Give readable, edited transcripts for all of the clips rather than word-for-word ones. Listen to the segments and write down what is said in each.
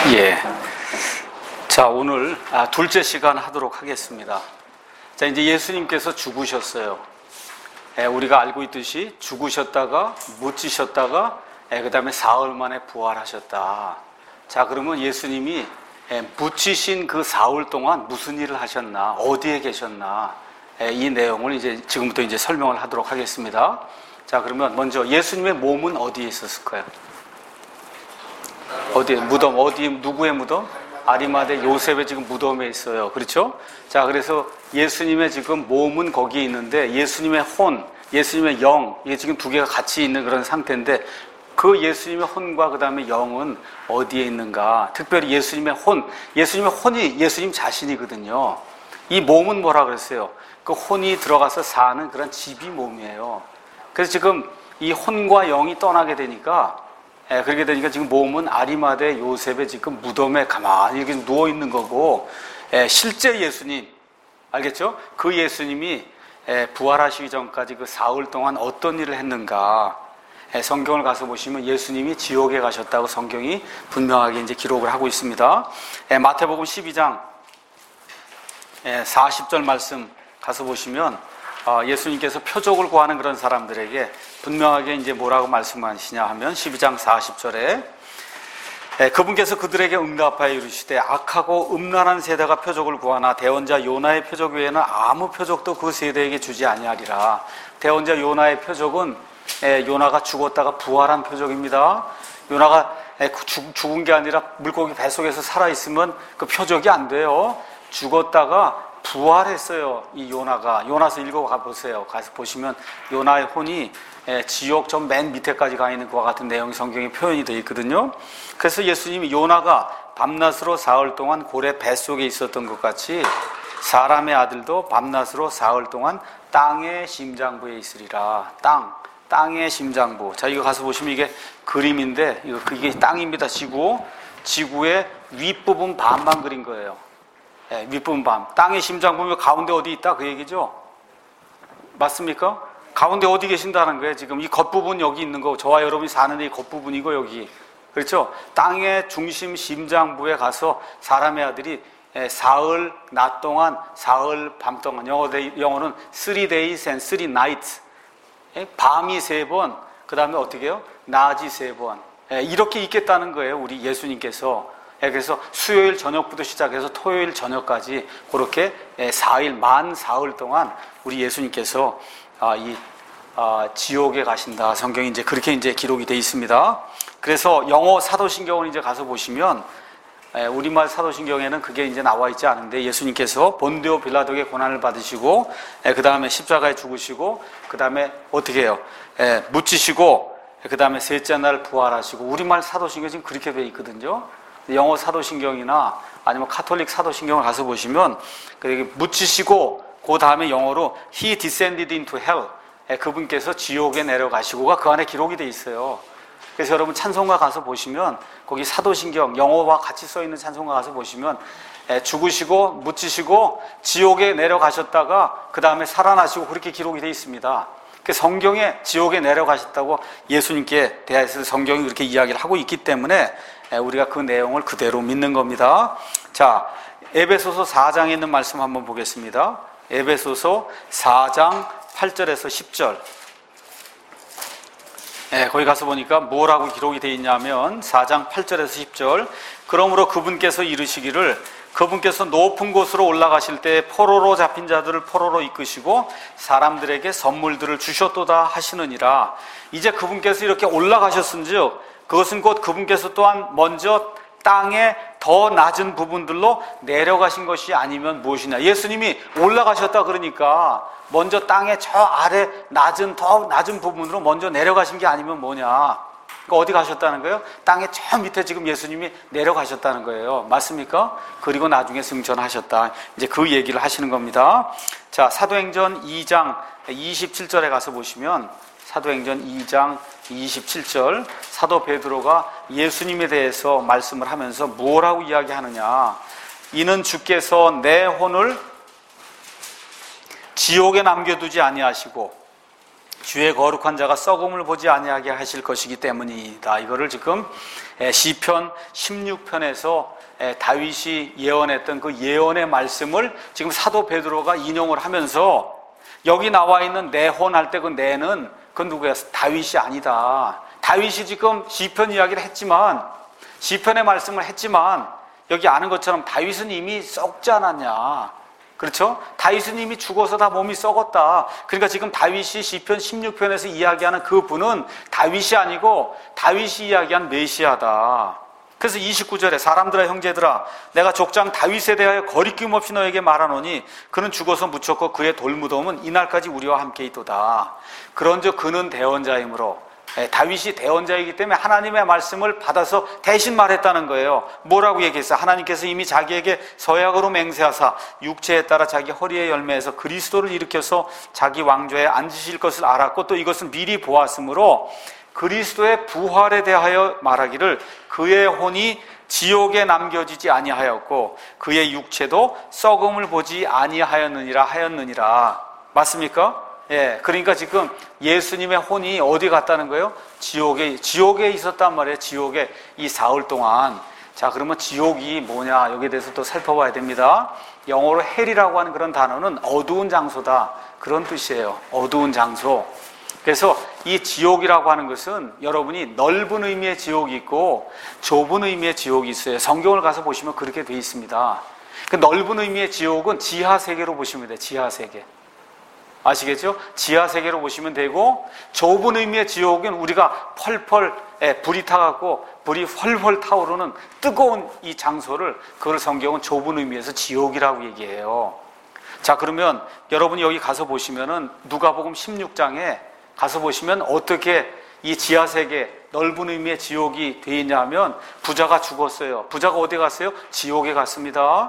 예. 자, 오늘 둘째 시간 하도록 하겠습니다. 자, 이제 예수님께서 죽으셨어요. 우리가 알고 있듯이 죽으셨다가 묻히셨다가 그 다음에 사흘 만에 부활하셨다. 자, 그러면 예수님이 묻히신 그 사흘 동안 무슨 일을 하셨나, 어디에 계셨나, 이 내용을 이제 지금부터 이제 설명을 하도록 하겠습니다. 자, 그러면 먼저 예수님의 몸은 어디에 있었을까요? 어디에? 무덤. 어디? 누구의 무덤? 아리마대 요셉의 지금 무덤에 있어요. 그렇죠? 자, 그래서 예수님의 지금 몸은 거기에 있는데 예수님의 혼, 예수님의 영, 이게 지금 두 개가 같이 있는 그런 상태인데 그 예수님의 혼과 그 다음에 영은 어디에 있는가? 특별히 예수님의 혼이 예수님 자신이거든요. 이 몸은 뭐라 그랬어요? 그 혼이 들어가서 사는 그런 집이 몸이에요. 그래서 지금 이 혼과 영이 떠나게 되니까 그렇게 되니까 지금 몸은 아리마대 요셉의 지금 무덤에 가만히 이렇게 누워 있는 거고, 실제 예수님, 알겠죠? 그 예수님이 부활하시기 전까지 그 사흘 동안 어떤 일을 했는가, 성경을 가서 보시면 예수님이 지옥에 가셨다고 성경이 분명하게 이제 기록을 하고 있습니다. 마태복음 12장 40절 말씀 가서 보시면 예수님께서 표적을 구하는 그런 사람들에게 분명하게 이제 뭐라고 말씀하시냐 하면 12장 40절에 그분께서 그들에게 응답하여 이르시되 악하고 음란한 세대가 표적을 구하나 대언자 요나의 표적 외에는 아무 표적도 그 세대에게 주지 아니하리라. 대언자 요나의 표적은 요나가 죽었다가 부활한 표적입니다. 요나가 죽은 게 아니라 물고기 뱃속에서 살아있으면 그 표적이 안 돼요. 죽었다가 부활했어요. 이 요나가. 요나서 읽어가 보세요. 가서 보시면 요나의 혼이 지옥 저 맨 밑에까지 가 있는 것과 같은 내용이 성경에 표현이 되어 있거든요. 그래서 예수님이 요나가 밤낮으로 사흘 동안 고래 뱃속에 있었던 것 같이 사람의 아들도 밤낮으로 사흘 동안 땅의 심장부에 있으리라. 땅의 심장부. 자, 이거 가서 보시면 이게 그림인데 이게 땅입니다. 지구의 윗부분 반만 그린 거예요. 윗부분 반. 땅의 심장 보면 가운데 어디 있다 그 얘기죠? 맞습니까? 가운데 어디 계신다는 거예요. 지금 이 겉부분 여기 있는 거, 저와 여러분이 사는 이 겉부분이고 여기, 그렇죠? 땅의 중심 심장부에 가서 사람의 아들이 사흘 낮 동안, 사흘 밤 동안, 영어는 3 days and 3 nights, 밤이 3번, 그 다음에 어떻게 해요? 낮이 3번, 이렇게 있겠다는 거예요. 우리 예수님께서. 그래서 수요일 저녁부터 시작해서 토요일 저녁까지 그렇게 4일, 만 사흘 동안 우리 예수님께서 지옥에 가신다. 성경이 이제 그렇게 이제 기록이 되어 있습니다. 그래서 영어 사도신경을 이제 가서 보시면 우리말 사도신경에는 그게 이제 나와 있지 않은데 예수님께서 본디오 빌라도에게 고난을 받으시고 그 다음에 십자가에 죽으시고 그 다음에 어떻게 해요? 묻히시고 그 다음에 셋째 날 부활하시고 우리말 사도신경 지금 그렇게 되어 있거든요. 영어 사도신경이나 아니면 카톨릭 사도신경을 가서 보시면 묻히시고 그 다음에 영어로 He descended into hell, 그분께서 지옥에 내려가시고가 그 안에 기록이 돼 있어요. 그래서 여러분 찬송가 가서 보시면 거기 사도신경 영어와 같이 써 있는 찬송가 가서 보시면 죽으시고 묻히시고 지옥에 내려가셨다가 그 다음에 살아나시고 그렇게 기록이 돼 있습니다. 성경에 지옥에 내려가셨다고 예수님께 대해서 성경이 그렇게 이야기를 하고 있기 때문에 우리가 그 내용을 그대로 믿는 겁니다. 자, 에베소서 4장에 있는 말씀 한번 보겠습니다. 에베소서 4장 8절에서 10절. 거기 가서 보니까 뭐라고 기록이 되어 있냐면 4장 8절에서 10절. 그러므로 그분께서 이르시기를 그분께서 높은 곳으로 올라가실 때 포로로 잡힌 자들을 포로로 이끄시고 사람들에게 선물들을 주셨도다 하시느니라. 이제 그분께서 이렇게 올라가셨은즉 그것은 곧 그분께서 또한 먼저 땅의 더 낮은 부분들로 내려가신 것이 아니면 무엇이냐. 예수님이 올라가셨다 그러니까 먼저 땅의 저 아래 더 낮은 부분으로 먼저 내려가신 게 아니면 뭐냐. 그러니까 어디 가셨다는 거예요? 땅의 저 밑에 지금 예수님이 내려가셨다는 거예요. 맞습니까? 그리고 나중에 승천하셨다. 이제 그 얘기를 하시는 겁니다. 자, 사도행전 2장 27절에 가서 보시면 사도행전 2장 27절 사도 베드로가 예수님에 대해서 말씀을 하면서 뭐라고 이야기하느냐. 이는 주께서 내 혼을 지옥에 남겨두지 아니하시고 주의 거룩한 자가 썩음을 보지 아니하게 하실 것이기 때문이다. 이거를 지금 시편 16편에서 다윗이 예언했던 그 예언의 말씀을 지금 사도 베드로가 인용을 하면서 여기 나와 있는 내 혼 할 때 그 내는 그건 누구야? 다윗이 아니다. 다윗이 지금 시편 이야기를 했지만, 시편의 말씀을 했지만 여기 아는 것처럼 다윗은 이미 썩지 않았냐? 그렇죠? 다윗은 이미 죽어서 다 몸이 썩었다. 그러니까 지금 다윗이 시편 16편에서 이야기하는 그 분은 다윗이 아니고 다윗이 이야기한 메시아다. 그래서 29절에 사람들아 형제들아 내가 족장 다윗에 대하여 거리낌 없이 너에게 말하노니 그는 죽어서 묻혔고 그의 돌무덤은 이날까지 우리와 함께 있도다. 그런즉 그는 대언자이므로, 다윗이 대언자이기 때문에 하나님의 말씀을 받아서 대신 말했다는 거예요. 뭐라고 얘기했어요? 하나님께서 이미 자기에게 서약으로 맹세하사 육체에 따라 자기 허리의 열매에서 그리스도를 일으켜서 자기 왕좌에 앉으실 것을 알았고 또 이것은 미리 보았으므로 그리스도의 부활에 대하여 말하기를 그의 혼이 지옥에 남겨지지 아니하였고 그의 육체도 썩음을 보지 아니하였느니라 하였느니라. 맞습니까? 예, 그러니까 지금 예수님의 혼이 어디 갔다는 거예요? 지옥에 있었단 말이에요. 지옥에 이 사흘 동안. 자, 그러면 지옥이 뭐냐? 여기에 대해서 또 살펴봐야 됩니다. 영어로 헬이라고 하는 그런 단어는 어두운 장소다, 그런 뜻이에요. 어두운 장소. 그래서 이 지옥이라고 하는 것은 여러분이 넓은 의미의 지옥이 있고 좁은 의미의 지옥이 있어요. 성경을 가서 보시면 그렇게 돼 있습니다. 그 넓은 의미의 지옥은 지하세계로 보시면 돼요. 지하세계. 아시겠죠? 지하세계로 보시면 되고, 좁은 의미의 지옥은 우리가 펄펄 불이 타갖고 불이 펄펄 타오르는 뜨거운 이 장소를, 그걸 성경은 좁은 의미에서 지옥이라고 얘기해요. 자, 그러면 여러분이 여기 가서 보시면은 누가복음 16장에 가서 보시면 어떻게 이 지하세계 넓은 의미의 지옥이 돼 있냐 하면 부자가 죽었어요. 부자가 어디 갔어요? 지옥에 갔습니다.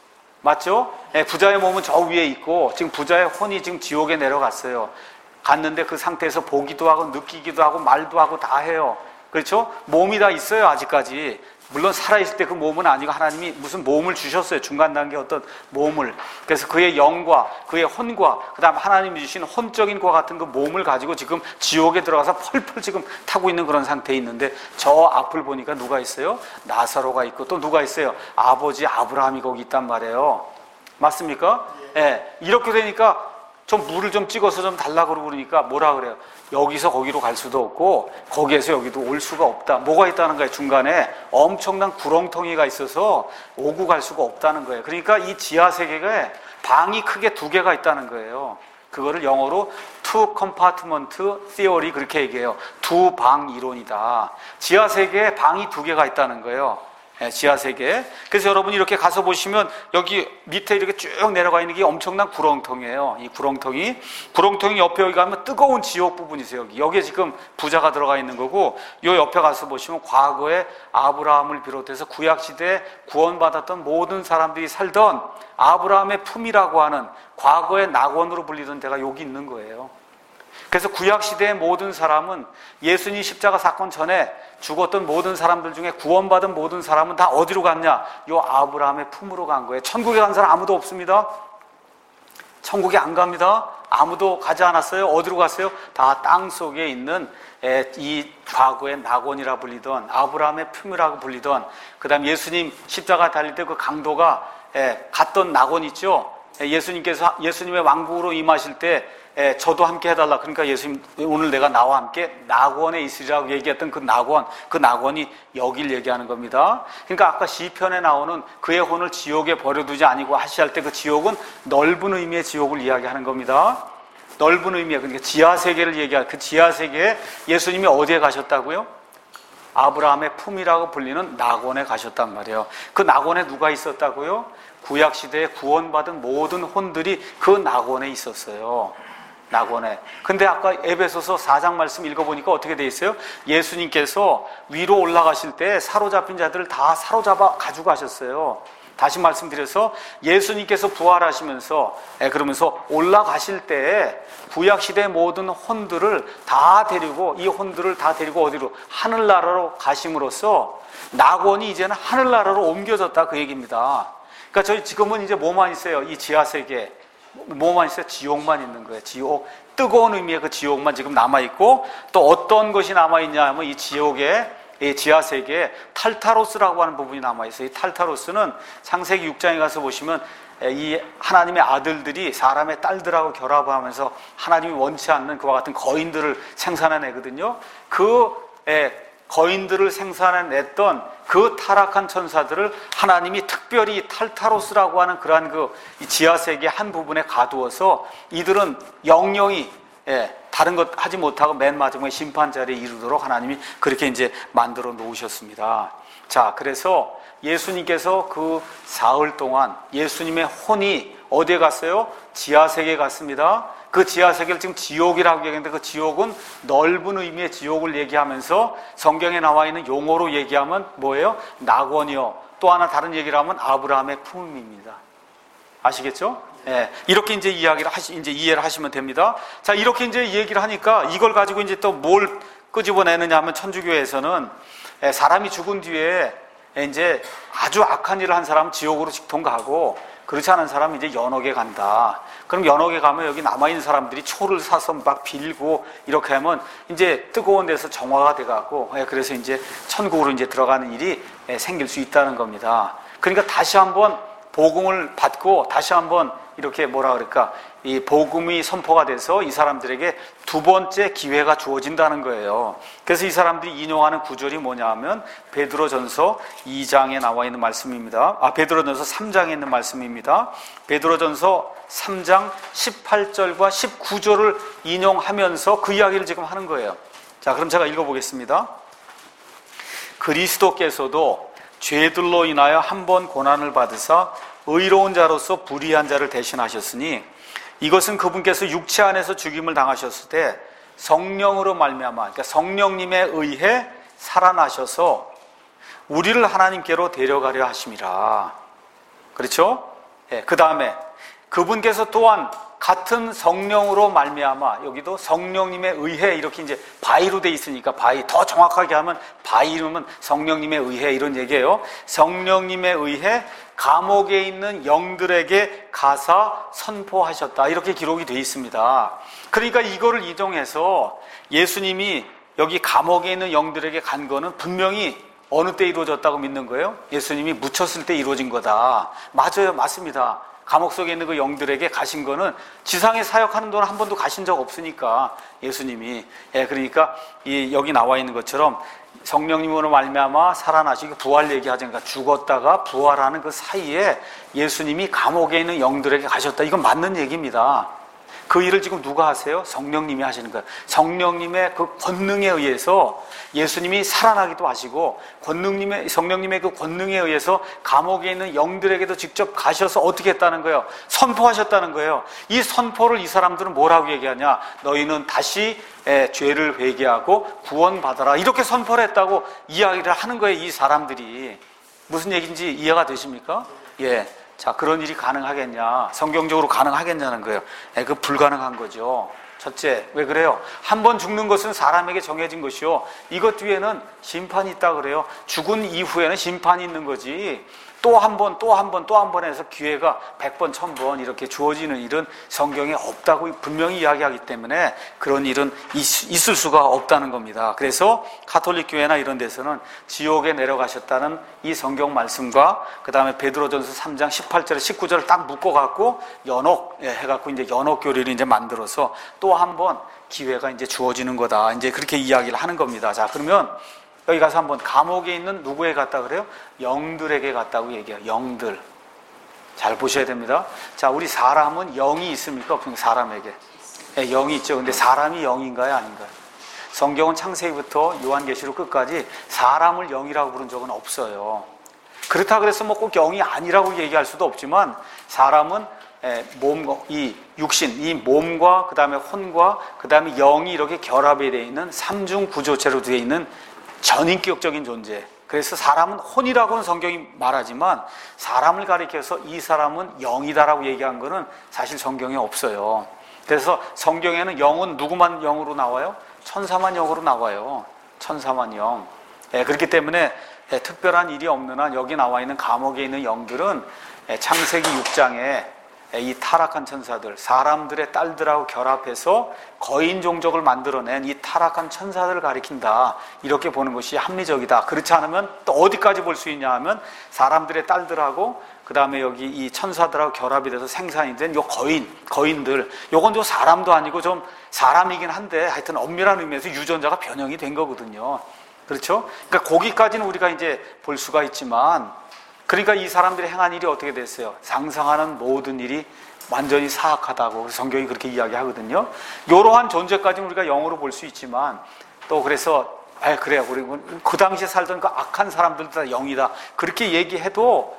맞죠? 부자의 몸은 저 위에 있고 지금 부자의 혼이 지금 지옥에 내려갔어요. 갔는데 그 상태에서 보기도 하고 느끼기도 하고 말도 하고 다 해요. 그렇죠? 몸이 다 있어요, 아직까지. 물론 살아있을 때 그 몸은 아니고 하나님이 무슨 몸을 주셨어요. 중간 단계 어떤 몸을. 그래서 그의 영과 그의 혼과 그 다음 하나님이 주신 혼적인 과 같은 그 몸을 가지고 지금 지옥에 들어가서 펄펄 지금 타고 있는 그런 상태에 있는데, 저 앞을 보니까 누가 있어요? 나사로가 있고 또 누가 있어요? 아버지 아브라함이 거기 있단 말이에요. 맞습니까? 예. 이렇게 되니까 좀 물을 좀 찍어서 좀 달라고 그러니까 뭐라 그래요? 여기서 거기로 갈 수도 없고 거기에서 여기도 올 수가 없다. 뭐가 있다는 거예요? 중간에 엄청난 구렁텅이가 있어서 오고 갈 수가 없다는 거예요. 그러니까 이 지하세계에 방이 크게 두 개가 있다는 거예요. 그거를 영어로 two compartment theory 그렇게 얘기해요. 두 방 이론이다. 지하세계에 방이 두 개가 있다는 거예요. 지하세계. 그래서 여러분이 이렇게 가서 보시면 여기 밑에 이렇게 쭉 내려가 있는 게 엄청난 구렁텅이에요. 이 구렁텅이 옆에 여기 가면 뜨거운 지옥 부분이 있어요. 여기에 지금 부자가 들어가 있는 거고, 요 옆에 가서 보시면 과거에 아브라함을 비롯해서 구약시대에 구원받았던 모든 사람들이 살던 아브라함의 품이라고 하는 과거의 낙원으로 불리던 데가 여기 있는 거예요. 그래서 구약시대의 모든 사람은 예수님 십자가 사건 전에 죽었던 모든 사람들 중에 구원받은 모든 사람은 다 어디로 갔냐? 요 아브라함의 품으로 간 거예요. 천국에 간 사람 아무도 없습니다. 천국에 안 갑니다. 아무도 가지 않았어요. 어디로 갔어요? 다 땅 속에 있는 이 과거의 낙원이라 불리던 아브라함의 품이라고 불리던, 그 다음 예수님 십자가 달릴 때 그 강도가 갔던 낙원 있죠? 예수님께서 예수님의 왕국으로 임하실 때 저도 함께 해달라. 그러니까 예수님 오늘 내가 나와 함께 낙원에 있으리라고 얘기했던 그 낙원이 여길 얘기하는 겁니다. 그러니까 아까 시편에 나오는 그의 혼을 지옥에 버려두지 아니고 하시할 때 그 지옥은 넓은 의미의 지옥을 이야기하는 겁니다. 넓은 의미의, 그러니까 지하세계를 얘기할 그 지하세계에 예수님이 어디에 가셨다고요? 아브라함의 품이라고 불리는 낙원에 가셨단 말이에요. 그 낙원에 누가 있었다고요? 구약시대에 구원받은 모든 혼들이 그 낙원에 있었어요. 낙원에. 근데 아까 에베소서 4장 말씀 읽어보니까 어떻게 돼 있어요? 예수님께서 위로 올라가실 때 사로잡힌 자들을 다 사로잡아 가지고 가셨어요. 다시 말씀드려서 예수님께서 부활하시면서 그러면서 올라가실 때 구약시대의 모든 혼들을 다 데리고, 이 혼들을 다 데리고 어디로? 하늘나라로 가심으로써 낙원이 이제는 하늘나라로 옮겨졌다, 그 얘기입니다. 그러니까 저희 지금은 이제 뭐만 있어요? 이 지하세계 뭐만 있어요? 지옥만 있는 거예요. 지옥. 뜨거운 의미의 그 지옥만 지금 남아있고, 또 어떤 것이 남아있냐 하면 이 지옥에 이 지하세계에 탈타로스라고 하는 부분이 남아있어요. 이 탈타로스는 창세기 6장에 가서 보시면 이 하나님의 아들들이 사람의 딸들하고 결합하면서 하나님이 원치 않는 그와 같은 거인들을 생산해내거든요. 그 거인들을 생산해냈던 그 타락한 천사들을 하나님이 특별히 탈타로스라고 하는 그러한 이 지하세계 한 부분에 가두어서 이들은 영영이 다른 것 하지 못하고 맨 마지막에 심판 자리에 이르도록 하나님이 그렇게 이제 만들어 놓으셨습니다. 자, 그래서 예수님께서 그 사흘 동안 예수님의 혼이 어디에 갔어요? 지하세계에 갔습니다. 그 지하세계를 지금 지옥이라고 얘기하는데 그 지옥은 넓은 의미의 지옥을 얘기하면서 성경에 나와 있는 용어로 얘기하면 뭐예요? 낙원이요. 또 하나 다른 얘기를 하면 아브라함의 품입니다. 아시겠죠? 예, 이렇게 이제 이제 이해를 하시면 됩니다. 자, 이렇게 이제 얘기를 하니까 이걸 가지고 이제 또 뭘 끄집어내느냐 하면 천주교에서는 사람이 죽은 뒤에 이제 아주 악한 일을 한 사람은 지옥으로 직통 가고 그렇지 않은 사람은 이제 연옥에 간다. 그럼 연옥에 가면 여기 남아있는 사람들이 초를 사서 막 빌고 이렇게 하면 이제 뜨거운 데서 정화가 돼갖고 그래서 이제 천국으로 이제 들어가는 일이 생길 수 있다는 겁니다. 그러니까 다시 한번 복음을 받고 다시 한번 이렇게 뭐라 그럴까, 이 복음이 선포가 돼서 이 사람들에게 두 번째 기회가 주어진다는 거예요. 그래서 이 사람들이 인용하는 구절이 뭐냐 하면 베드로전서 2장에 나와 있는 말씀입니다. 베드로전서 3장에 있는 말씀입니다. 베드로전서 3장 18절과 19절을 인용하면서 그 이야기를 지금 하는 거예요. 자, 그럼 제가 읽어보겠습니다. 그리스도께서도 죄들로 인하여 한 번 고난을 받으사 의로운 자로서 불의한 자를 대신하셨으니 이것은 그분께서 육체 안에서 죽임을 당하셨을 때 성령으로 말미암아, 그러니까 성령님에 의해 살아나셔서 우리를 하나님께로 데려가려 하심이라. 그렇죠? 그 다음에 그분께서 또한 같은 성령으로 말미암아, 여기도 성령님에 의해 이렇게 이제 바이로 돼 있으니까 바이, 더 정확하게 하면 바이 이름은 성령님에 의해 이런 얘기예요. 성령님에 의해 감옥에 있는 영들에게 가사 선포하셨다, 이렇게 기록이 돼 있습니다. 그러니까 이거를 이동해서 예수님이 여기 감옥에 있는 영들에게 간 거는 분명히 어느 때 이루어졌다고 믿는 거예요? 예수님이 묻혔을 때 이루어진 거다. 맞아요, 맞습니다. 감옥 속에 있는 그 영들에게 가신 거는 지상에 사역하는 동안 한 번도 가신 적 없으니까 예수님이. 그러니까 여기 나와 있는 것처럼 성령님으로 말미암아 살아나시고 부활 얘기하자니까, 그러니까 죽었다가 부활하는 그 사이에 예수님이 감옥에 있는 영들에게 가셨다. 이건 맞는 얘기입니다. 그 일을 지금 누가 하세요? 성령님이 하시는 거예요. 성령님의 그 권능에 의해서 예수님이 살아나기도 하시고, 성령님의 그 권능에 의해서 감옥에 있는 영들에게도 직접 가셔서 어떻게 했다는 거예요? 선포하셨다는 거예요. 이 선포를 이 사람들은 뭐라고 얘기하냐? 너희는 다시 죄를 회개하고 구원받아라, 이렇게 선포를 했다고 이야기를 하는 거예요, 이 사람들이. 무슨 얘기인지 이해가 되십니까? 예. 자, 그런 일이 가능하겠냐? 성경적으로 가능하겠냐는 거예요. 그 불가능한 거죠. 첫째, 왜 그래요? 한 번 죽는 것은 사람에게 정해진 것이요, 이것 뒤에는 심판이 있다 그래요. 죽은 이후에는 심판이 있는 거지, 또 한 번 해서 기회가 100번, 1000번 이렇게 주어지는 일은 성경에 없다고 분명히 이야기하기 때문에 그런 일은 있을 수가 없다는 겁니다. 그래서 가톨릭 교회나 이런 데서는 지옥에 내려가셨다는 이 성경 말씀과 그 다음에 베드로전서 3장 18절에 19절을 딱 묶어갖고 연옥 해갖고 이제 연옥 교리를 이제 만들어서 또 한 번 기회가 이제 주어지는 거다, 이제 그렇게 이야기를 하는 겁니다. 자, 그러면 여기 가서 한번 감옥에 있는 누구에 갔다 그래요? 영들에게 갔다고 얘기해요. 영들. 잘 보셔야 됩니다. 자, 우리 사람은 영이 있습니까? 없습니까? 사람에게. 영이 있죠. 근데 사람이 영인가요? 아닌가요? 성경은 창세기부터 요한계시록 끝까지 사람을 영이라고 부른 적은 없어요. 그렇다 그래서 뭐 꼭 영이 아니라고 얘기할 수도 없지만, 사람은 몸과 이 육신, 이 몸과 그 다음에 혼과 그 다음에 영이 이렇게 결합이 되어 있는 삼중 구조체로 되어 있는 전인격적인 존재. 그래서 사람은 혼이라고는 성경이 말하지만 사람을 가리켜서 이 사람은 영이다라고 얘기한 거는 사실 성경에 없어요. 그래서 성경에는 영은 누구만 영으로 나와요? 천사만 영으로 나와요. 천사만 영. 그렇기 때문에 특별한 일이 없는 한 여기 나와 있는 감옥에 있는 영들은 창세기 6장에 이 타락한 천사들, 사람들의 딸들하고 결합해서 거인 종족을 만들어낸 이 타락한 천사들을 가리킨다, 이렇게 보는 것이 합리적이다. 그렇지 않으면 또 어디까지 볼 수 있냐 하면 사람들의 딸들하고 그 다음에 여기 이 천사들하고 결합이 돼서 생산이 된 요 거인들, 요건 좀 사람도 아니고 좀 사람이긴 한데 하여튼 엄밀한 의미에서 유전자가 변형이 된 거거든요. 그렇죠? 그러니까 거기까지는 우리가 이제 볼 수가 있지만, 그러니까 이 사람들이 행한 일이 어떻게 됐어요? 상상하는 모든 일이 완전히 사악하다고 성경이 그렇게 이야기하거든요. 이러한 존재까지는 우리가 영으로 볼 수 있지만, 또 그래서 그래요, 우리 그 당시에 살던 그 악한 사람들도 다 영이다, 그렇게 얘기해도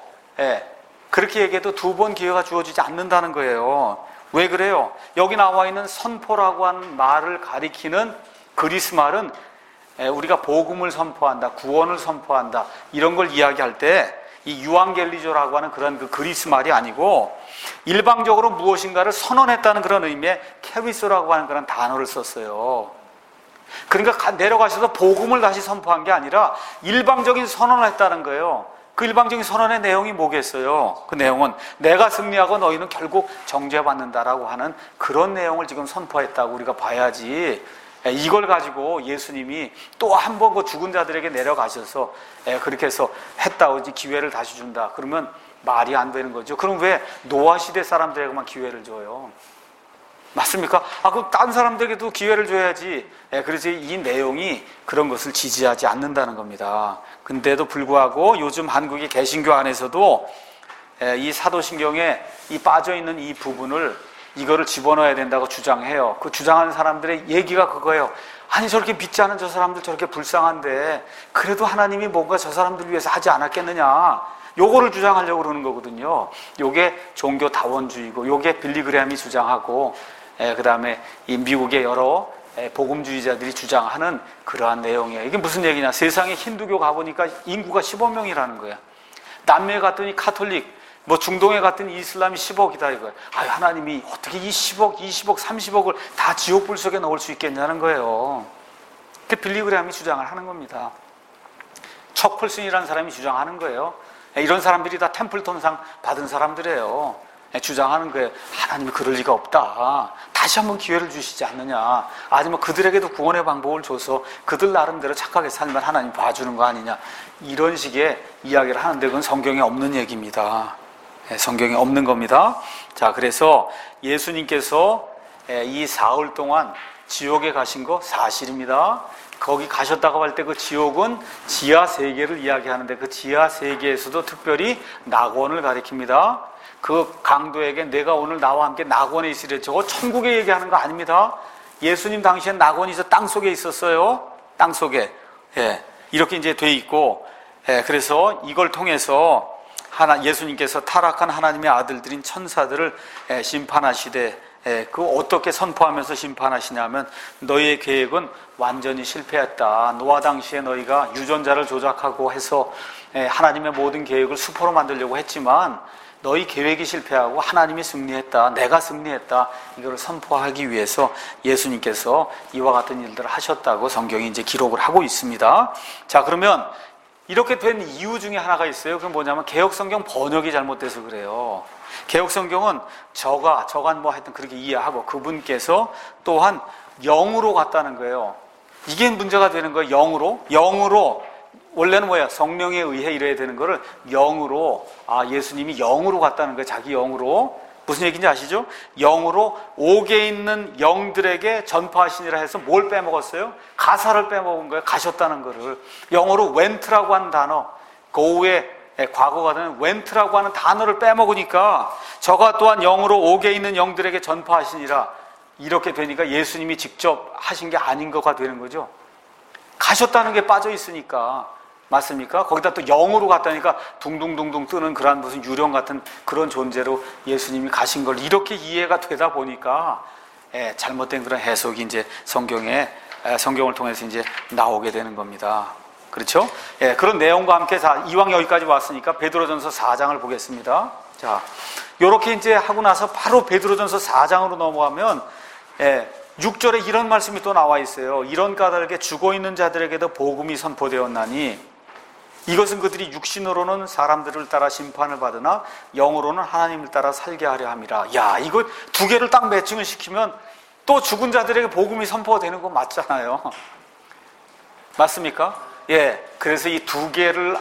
그렇게 얘기해도 두 번 기회가 주어지지 않는다는 거예요. 왜 그래요? 여기 나와 있는 선포라고 하는 말을 가리키는 그리스 말은 우리가 복음을 선포한다, 구원을 선포한다, 이런 걸 이야기할 때 이 유앙겔리조라고 하는 그런 그 그리스 말이 아니고 일방적으로 무엇인가를 선언했다는 그런 의미의 케리소라고 하는 그런 단어를 썼어요. 그러니까 내려가셔서 복음을 다시 선포한 게 아니라 일방적인 선언을 했다는 거예요. 그 일방적인 선언의 내용이 뭐겠어요? 그 내용은 내가 승리하고 너희는 결국 정죄받는다라고 하는 그런 내용을 지금 선포했다고 우리가 봐야지, 이걸 가지고 예수님이 또 한 번 그 죽은 자들에게 내려가셔서 그렇게 해서 했다고 기회를 다시 준다, 그러면 말이 안 되는 거죠. 그럼 왜 노아 시대 사람들에게만 기회를 줘요? 맞습니까? 그럼 딴 사람들에게도 기회를 줘야지. 그래서 이 내용이 그런 것을 지지하지 않는다는 겁니다. 근데도 불구하고 요즘 한국의 개신교 안에서도 이 사도신경에 이 빠져있는 이 부분을, 이거를 집어넣어야 된다고 주장해요. 그 주장하는 사람들의 얘기가 그거예요. 아니, 저렇게 믿지 않은 저 사람들 저렇게 불쌍한데 그래도 하나님이 뭔가 저 사람들을 위해서 하지 않았겠느냐, 요거를 주장하려고 그러는 거거든요. 요게 종교 다원주의고, 요게 빌리그램이 주장하고, 그 다음에 이 미국의 여러 복음주의자들이 주장하는 그러한 내용이에요. 이게 무슨 얘기냐? 세상에 힌두교 가보니까 인구가 15명이라는 거야. 남미에 갔더니 카톨릭, 중동에 갔더니 이슬람이 10억이다 이거예요. 하나님이 어떻게 이 10억, 20억, 30억을 다 지옥불 속에 넣을 수 있겠냐는 거예요. 그 빌리그램이 주장을 하는 겁니다. 척플슨이라는 사람이 주장하는 거예요. 이런 사람들이 다 템플톤상 받은 사람들이에요. 주장하는 거예요. 하나님이 그럴 리가 없다, 다시 한번 기회를 주시지 않느냐, 아니면 그들에게도 구원의 방법을 줘서 그들 나름대로 착하게 살면 하나님 봐주는 거 아니냐, 이런 식의 이야기를 하는데 그건 성경에 없는 얘기입니다. 성경에 없는 겁니다. 자, 그래서 예수님께서 이 사흘 동안 지옥에 가신 거 사실입니다. 거기 가셨다고 할 때 그 지옥은 지하 세계를 이야기하는데, 그 지하 세계에서도 특별히 낙원을 가리킵니다. 그 강도에게 내가 오늘 나와 함께 낙원에 있으래, 저거 천국에 얘기하는 거 아닙니다. 예수님 당시엔 낙원이 땅 속에 있었어요. 땅 속에. 이렇게 이제 돼 있고, 그래서 이걸 통해서 예수님께서 타락한 하나님의 아들들인 천사들을 심판하시되, 그 어떻게 선포하면서 심판하시냐면, 너희의 계획은 완전히 실패했다. 노아 당시에 너희가 유전자를 조작하고 해서 하나님의 모든 계획을 수포로 만들려고 했지만 너희 계획이 실패하고 하나님이 승리했다, 내가 승리했다, 이걸 선포하기 위해서 예수님께서 이와 같은 일들을 하셨다고 성경이 이제 기록을 하고 있습니다. 자, 그러면 이렇게 된 이유 중에 하나가 있어요. 그게 뭐냐면 개역성경 번역이 잘못돼서 그래요. 개역성경은 저간 뭐 하여튼 그렇게 이해하고, 그분께서 또한 영으로 갔다는 거예요. 이게 문제가 되는 거예요. 영으로 원래는 뭐야? 성령에 의해 이래야 되는 거를 영으로, 예수님이 영으로 갔다는 거예요. 자기 영으로. 무슨 얘기인지 아시죠? 영으로 옥에 있는 영들에게 전파하시니라 해서 뭘 빼먹었어요? 가사를 빼먹은 거예요. 가셨다는 거를. 영어로 went라고 하는 단어, go의 과거가 되는 went라고 하는 단어를 빼먹으니까 저가 또한 영으로 옥에 있는 영들에게 전파하시니라, 이렇게 되니까 예수님이 직접 하신 게 아닌 거가 되는 거죠. 가셨다는 게 빠져 있으니까. 맞습니까? 거기다 또 영으로 갔다니까 둥둥둥둥 뜨는 그런 무슨 유령 같은 그런 존재로 예수님이 가신 걸 이렇게 이해가 되다 보니까 잘못된 그런 해석이 이제 성경을 통해서 이제 나오게 되는 겁니다. 그렇죠? 그런 내용과 함께 이왕 여기까지 왔으니까 베드로전서 4장을 보겠습니다. 자, 요렇게 이제 하고 나서 바로 베드로전서 4장으로 넘어가면 6절에 이런 말씀이 또 나와 있어요. 이런 까닭에 죽어 있는 자들에게도 복음이 선포되었나니, 이것은 그들이 육신으로는 사람들을 따라 심판을 받으나 영으로는 하나님을 따라 살게 하려 함이라. 야, 이거 두 개를 딱 매칭을 시키면 또 죽은 자들에게 복음이 선포가 되는 거 맞잖아요. 맞습니까? 예, 그래서 이 두 개를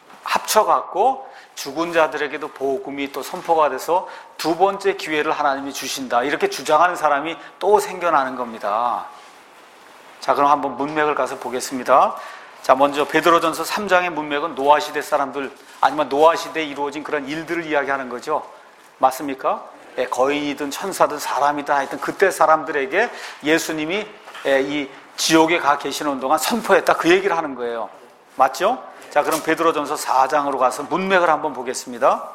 합쳐갖고 죽은 자들에게도 복음이 또 선포가 돼서 두 번째 기회를 하나님이 주신다, 이렇게 주장하는 사람이 또 생겨나는 겁니다. 자, 그럼 한번 문맥을 가서 보겠습니다. 자, 먼저 베드로전서 3장의 문맥은 노아 시대 사람들, 아니면 노아 시대에 이루어진 그런 일들을 이야기하는 거죠. 맞습니까? 예, 거인이든 천사든 사람이든 하여튼 그때 사람들에게 예수님이 이 지옥에 가 계시는 동안 선포했다, 그 얘기를 하는 거예요. 맞죠? 자, 그럼 베드로전서 4장으로 가서 문맥을 한번 보겠습니다.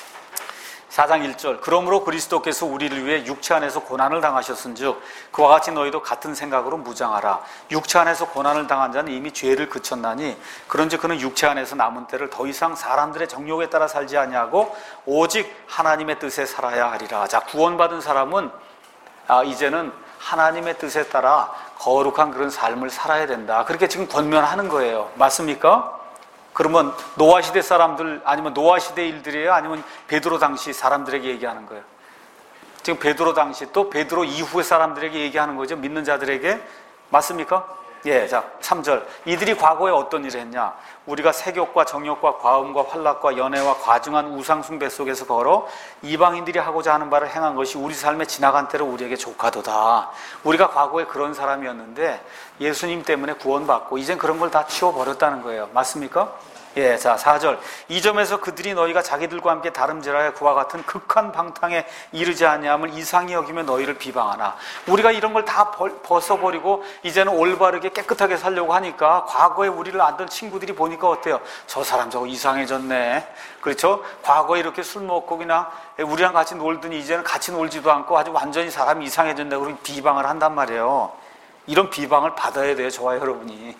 4장 1절. 그러므로 그리스도께서 우리를 위해 육체 안에서 고난을 당하셨은즉 그와 같이 너희도 같은 생각으로 무장하라. 육체 안에서 고난을 당한 자는 이미 죄를 그쳤나니 그런즉 그는 육체 안에서 남은 때를 더 이상 사람들의 정욕에 따라 살지 아니하고 오직 하나님의 뜻에 살아야 하리라. 자, 구원받은 사람은 이제는 하나님의 뜻에 따라 거룩한 그런 삶을 살아야 된다, 그렇게 지금 권면하는 거예요. 맞습니까? 그러면 노아 시대 사람들, 아니면 노아 시대 일들이에요? 아니면 베드로 당시 사람들에게 얘기하는 거예요? 지금 베드로 당시 또 베드로 이후의 사람들에게 얘기하는 거죠. 믿는 자들에게. 맞습니까? 예, 자 3절. 이들이 과거에 어떤 일을 했냐? 우리가 색욕과 정욕과 과음과 환락과 연애와 과중한 우상 숭배 속에서 걸어 이방인들이 하고자 하는 바를 행한 것이 우리 삶에 지나간 때로 우리에게 조카도다. 우리가 과거에 그런 사람이었는데 예수님 때문에 구원받고 이젠 그런 걸 다 치워버렸다는 거예요. 맞습니까? 예, 자 4절. 이 점에서 그들이 너희가 자기들과 함께 다름질하여 그와 같은 극한 방탕에 이르지 아니함을 이상히 여기며 너희를 비방하나. 우리가 이런 걸 다 벗어버리고 이제는 올바르게 깨끗하게 살려고 하니까 과거에 우리를 알던 친구들이 보니까 어때요? 저 사람 저거 이상해졌네. 그렇죠? 과거에 이렇게 술 먹고 그냥 우리랑 같이 놀더니 이제는 같이 놀지도 않고 아주 완전히 사람이 이상해졌다고 그렇게 비방을 한단 말이에요. 이런 비방을 받아야 돼요, 저와 여러분이.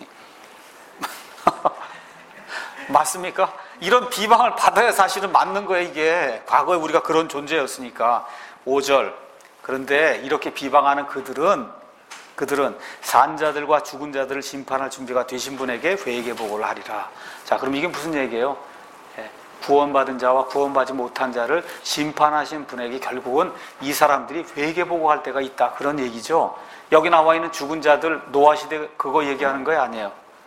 맞습니까? 이런 비방을 받아야 사실은 맞는 거예요, 이게. 과거에 우리가 그런 존재였으니까. 5절. 그런데 이렇게 비방하는 그들은 산 자들과 죽은 자들을 심판할 준비가 되신 분에게 회개복을 하리라. 자, 그럼 이게 무슨 얘기예요? 구원받은 자와 구원받지 못한 자를 심판하신 분에게 결국은 이 사람들이 회개복을 때가 있다, 그런 얘기죠. 여기 나와 있는 죽은 자들, 노아 시대 그거 얘기하는 거예요, 아니에요?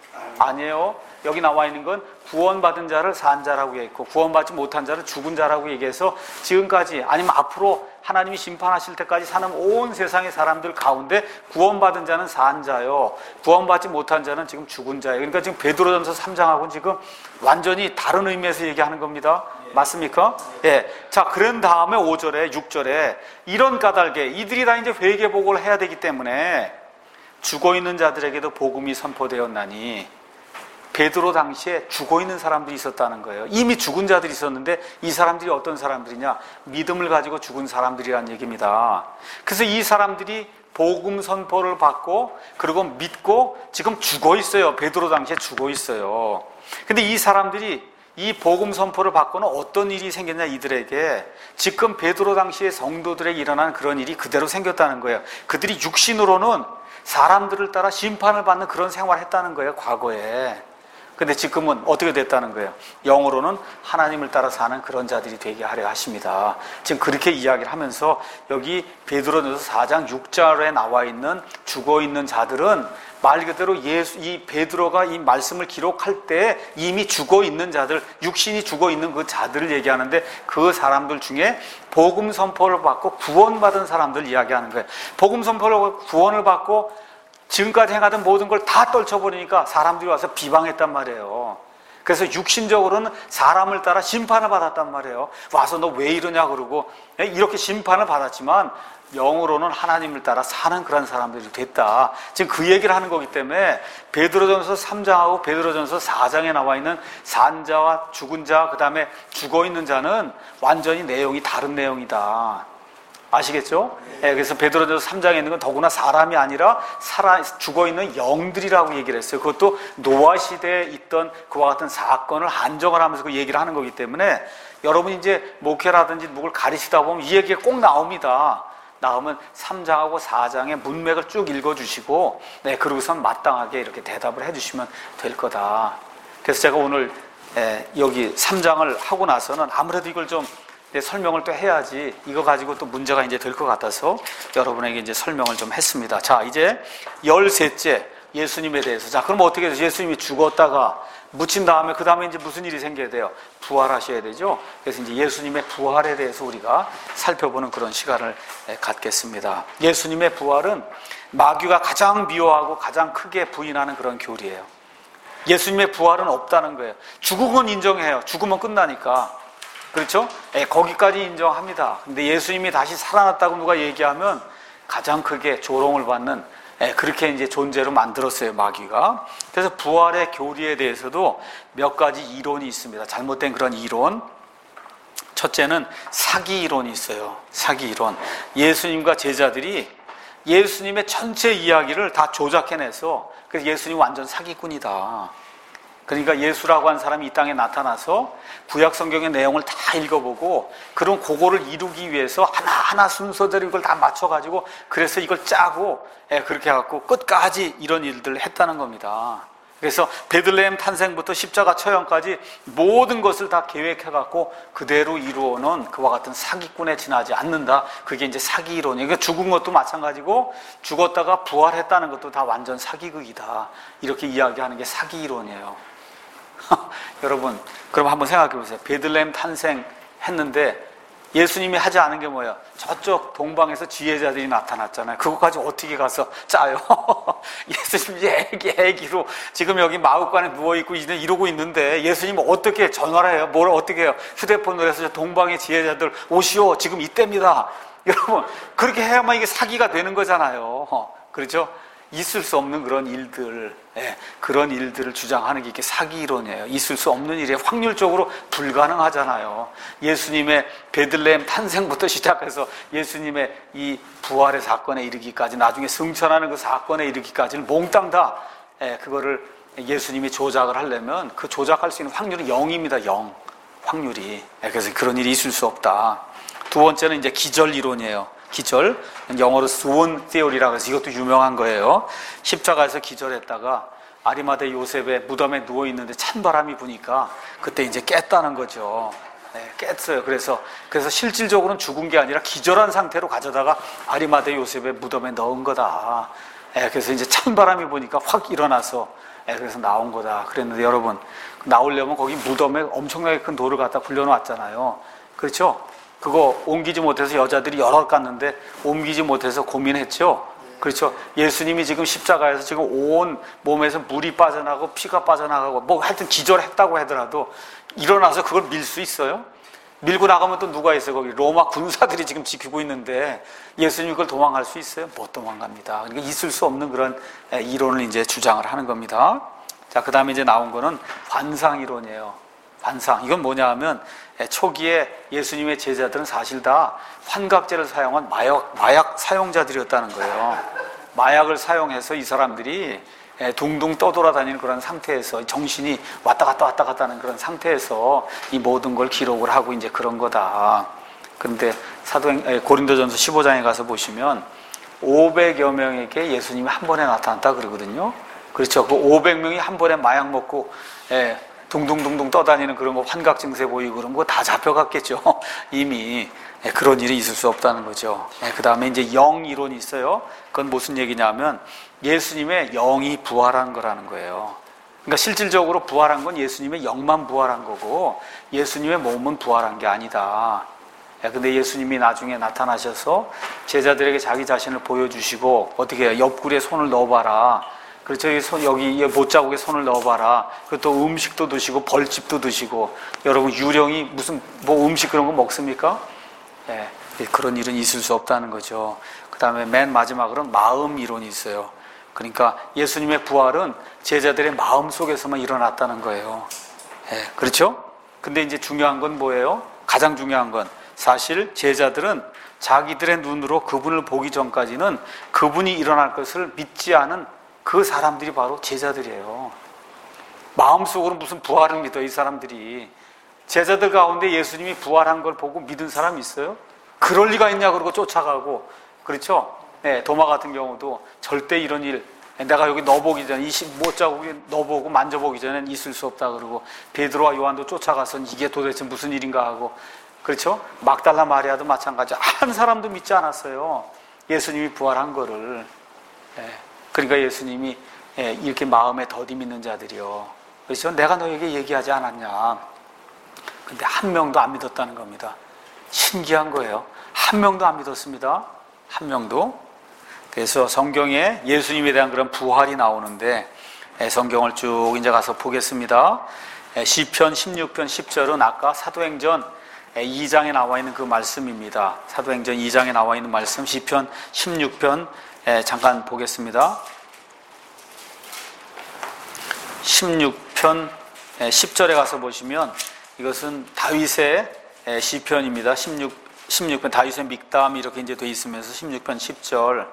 아니에요. 여기 나와 있는 건 구원받은 자를 산 자라고 얘기했고 구원받지 못한 자를 죽은 자라고 얘기해서 지금까지, 아니면 앞으로 하나님이 심판하실 때까지 사는 온 세상의 사람들 가운데 구원받은 자는 산 자요, 구원받지 못한 자는 지금 죽은 자예요. 그러니까 지금 베드로전서 3장하고는 지금 완전히 다른 의미에서 얘기하는 겁니다. 맞습니까? 예. 자, 그런 다음에 5절에 6절에 이런 까닭에 이들이 다 이제 회개복을 해야 되기 때문에 죽어있는 자들에게도 복음이 선포되었나니. 베드로 당시에 죽어있는 사람들이 있었다는 거예요. 이미 죽은 자들이 있었는데 이 사람들이 어떤 사람들이냐? 믿음을 가지고 죽은 사람들이란 얘기입니다. 그래서 이 사람들이 복음 선포를 받고 그리고 믿고 지금 죽어있어요. 베드로 당시에 죽어있어요. 근데 이 사람들이 이 복음 선포를 받고는 어떤 일이 생겼냐, 이들에게. 지금 베드로 당시의 성도들에게 일어난 그런 일이 그대로 생겼다는 거예요. 그들이 육신으로는 사람들을 따라 심판을 받는 그런 생활을 했다는 거예요, 과거에. 근데 지금은 어떻게 됐다는 거예요? 영으로는 하나님을 따라 사는 그런 자들이 되게 하려 하십니다. 지금 그렇게 이야기를 하면서 여기 베드로전서 4장 6절에 나와 있는 죽어있는 자들은 말 그대로 이 베드로가 이 말씀을 기록할 때 이미 죽어있는 자들, 육신이 죽어있는 그 자들을 얘기하는데 그 사람들 중에 복음 선포를 받고 구원받은 사람들 이야기하는 거예요. 복음 선포를 구원을 받고 지금까지 행하던 모든 걸 다 떨쳐버리니까 사람들이 와서 비방했단 말이에요. 그래서 육신적으로는 사람을 따라 심판을 받았단 말이에요. 와서 너 왜 이러냐 그러고 이렇게 심판을 받았지만 영으로는 하나님을 따라 사는 그런 사람들이 됐다. 지금 그 얘기를 하는 거기 때문에 베드로전서 3장하고 베드로전서 4장에 나와 있는 산 자와 죽은 자, 그 다음에 죽어있는 자는 완전히 내용이 다른 내용이다. 아시겠죠? 예, 그래서 베드로전서 3장에 있는 건 더구나 사람이 아니라 죽어있는 영들이라고 얘기를 했어요. 그것도 노아 시대에 있던 그와 같은 사건을 한정을 하면서 그 얘기를 하는 거기 때문에 여러분이 이제 목회라든지 누굴 가르치다 보면 이 얘기가 꼭 나옵니다. 나오면 3장하고 4장의 문맥을 쭉 읽어주시고, 네, 그러고선 마땅하게 이렇게 대답을 해주시면 될 거다. 그래서 제가 오늘 여기 3장을 하고 나서는 아무래도 이걸 좀 설명을 또 해야지 이거 가지고 또 문제가 이제 될 것 같아서 여러분에게 이제 설명을 좀 했습니다. 자, 이제 13째 예수님에 대해서. 자, 그럼 어떻게 돼서 예수님이 죽었다가 묻힌 다음에 그 다음에 이제 무슨 일이 생겨야 돼요? 부활하셔야 되죠. 그래서 이제 예수님의 부활에 대해서 우리가 살펴보는 그런 시간을 갖겠습니다. 예수님의 부활은 마귀가 가장 미워하고 가장 크게 부인하는 그런 교리예요. 예수님의 부활은 없다는 거예요. 죽음은 인정해요. 죽으면 끝나니까. 그렇죠? 거기까지 인정합니다. 근데 예수님이 다시 살아났다고 누가 얘기하면 가장 크게 조롱을 받는 그렇게 이제 존재로 만들었어요, 마귀가. 그래서 부활의 교리에 대해서도 몇 가지 이론이 있습니다. 잘못된 그런 이론. 첫째는 사기 이론이 있어요. 사기 이론. 예수님과 제자들이 예수님의 전체 이야기를 다 조작해내서 그래서 예수님 완전 사기꾼이다. 그러니까 예수라고 한 사람이 이 땅에 나타나서 구약 성경의 내용을 다 읽어보고 그런 그거를 이루기 위해서 하나하나 순서대로 이걸 다 맞춰가지고 그래서 이걸 짜고 그렇게 해갖고 끝까지 이런 일들을 했다는 겁니다. 그래서 베들레헴 탄생부터 십자가 처형까지 모든 것을 다 계획해갖고 그대로 이루어놓은 그와 같은 사기꾼에 지나지 않는다. 그게 이제 사기 이론이에요. 그러니까 죽은 것도 마찬가지고 죽었다가 부활했다는 것도 다 완전 사기극이다. 이렇게 이야기하는 게 사기 이론이에요. 여러분, 그럼 한번 생각해 보세요. 베들레헴 탄생했는데 예수님이 하지 않은 게 뭐예요? 저쪽 동방에서 지혜자들이 나타났잖아요. 그것까지 어떻게 가서 짜요? 예수님이 애기로 지금 여기 마구간에 누워있고 이러고 있는데 예수님은 어떻게 전화를 해요? 뭘 어떻게 해요? 휴대폰으로 해서 저 동방의 지혜자들 오시오. 지금 이때입니다. 여러분, 그렇게 해야만 이게 사기가 되는 거잖아요. 그렇죠? 있을 수 없는 그런 일들, 그런 일들을 주장하는 게 이게 사기 이론이에요. 있을 수 없는 일이 확률적으로 불가능하잖아요. 예수님의 베들레헴 탄생부터 시작해서 예수님의 이 부활의 사건에 이르기까지 나중에 승천하는 그 사건에 이르기까지는 몽땅 다 그거를 예수님이 조작을 하려면 그 조작할 수 있는 확률은 0입니다. 0. 확률이. 그래서 그런 일이 있을 수 없다. 두 번째는 이제 기절 이론이에요. 기절, 영어로 스원 티오리라고 해서 이것도 유명한 거예요. 십자가에서 기절했다가 아리마대 요셉의 무덤에 누워있는데 찬바람이 부니까 그때 이제 깼다는 거죠. 깼어요. 그래서 실질적으로는 죽은 게 아니라 기절한 상태로 가져다가 아리마대 요셉의 무덤에 넣은 거다. 그래서 이제 찬바람이 부니까 확 일어나서 그래서 나온 거다. 그랬는데 여러분, 나오려면 거기 무덤에 엄청나게 큰 돌을 갖다 굴려놓았잖아요. 그렇죠? 그거 옮기지 못해서 여자들이 여러 갔는데 옮기지 못해서 고민했죠. 그렇죠. 예수님이 지금 십자가에서 지금 온 몸에서 물이 빠져나가고 피가 빠져나가고 뭐 하여튼 기절했다고 하더라도 일어나서 그걸 밀 수 있어요? 밀고 나가면 또 누가 있어요? 거기 로마 군사들이 지금 지키고 있는데 예수님이 그걸 도망갈 수 있어요? 못 도망갑니다. 그러니까 있을 수 없는 그런 이론을 이제 주장을 하는 겁니다. 자, 그 다음에 이제 나온 거는 환상 이론이에요. 환상. 이건 뭐냐 하면 초기에 예수님의 제자들은 사실 다 환각제를 사용한 마약 사용자들이었다는 거예요. 마약을 사용해서 이 사람들이 둥둥 떠돌아다니는 그런 상태에서 정신이 왔다 갔다 하는 그런 상태에서 이 모든 걸 기록을 하고 이제 그런 거다. 그런데 고린도전서 15장에 가서 보시면 500여 명에게 예수님이 한 번에 나타났다 그러거든요. 그렇죠. 그 500명이 한 번에 마약 먹고 둥둥둥둥 떠다니는 그런 거 환각 증세 보이고 그런 거 다 잡혀갔겠죠. 이미 그런 일이 있을 수 없다는 거죠. 그 다음에 이제 영 이론이 있어요. 그건 무슨 얘기냐면 예수님의 영이 부활한 거라는 거예요. 그러니까 실질적으로 부활한 건 예수님의 영만 부활한 거고 예수님의 몸은 부활한 게 아니다. 근데 예수님이 나중에 나타나셔서 제자들에게 자기 자신을 보여주시고 어떻게 해요? 옆구리에 손을 넣어봐라. 그렇죠. 여기 못자국에 손을 넣어봐라. 그리고 또 음식도 드시고 벌집도 드시고. 여러분 유령이 무슨 음식 그런 거 먹습니까? 그런 일은 있을 수 없다는 거죠. 그 다음에 맨 마지막으로는 마음 이론이 있어요. 그러니까 예수님의 부활은 제자들의 마음 속에서만 일어났다는 거예요. 그렇죠? 근데 이제 중요한 건 뭐예요? 가장 중요한 건 사실 제자들은 자기들의 눈으로 그분을 보기 전까지는 그분이 일어날 것을 믿지 않은 그 사람들이 바로 제자들이에요. 마음속으로 무슨 부활을 믿어 이 사람들이. 제자들 가운데 예수님이 부활한 걸 보고 믿은 사람이 있어요? 그럴 리가 있냐 그러고 쫓아가고. 그렇죠? 도마 같은 경우도 절대 이런 일 내가 여기 넣어보기 전에 못자국이 넣어보고 만져보기 전엔 있을 수 없다 그러고, 베드로와 요한도 쫓아가서 이게 도대체 무슨 일인가 하고, 그렇죠? 막달라 마리아도 마찬가지. 한 사람도 믿지 않았어요, 예수님이 부활한 거를. 그러니까 예수님이 이렇게 마음에 더디 믿는 자들이요, 그렇죠? 내가 너에게 얘기하지 않았냐. 근데 한 명도 안 믿었다는 겁니다. 신기한 거예요. 한 명도 안 믿었습니다. 한 명도. 그래서 성경에 예수님에 대한 그런 부활이 나오는데, 성경을 쭉 이제 가서 보겠습니다. 시편 16편 10절은 아까 사도행전 2장에 나와 있는 그 말씀입니다. 사도행전 2장에 나와 있는 말씀, 시편 16편 잠깐 보겠습니다. 16편 10절에 가서 보시면 이것은 다윗의 시편입니다. 16편 다윗의 믹담 이렇게 이제 돼 있으면서 16편 10절,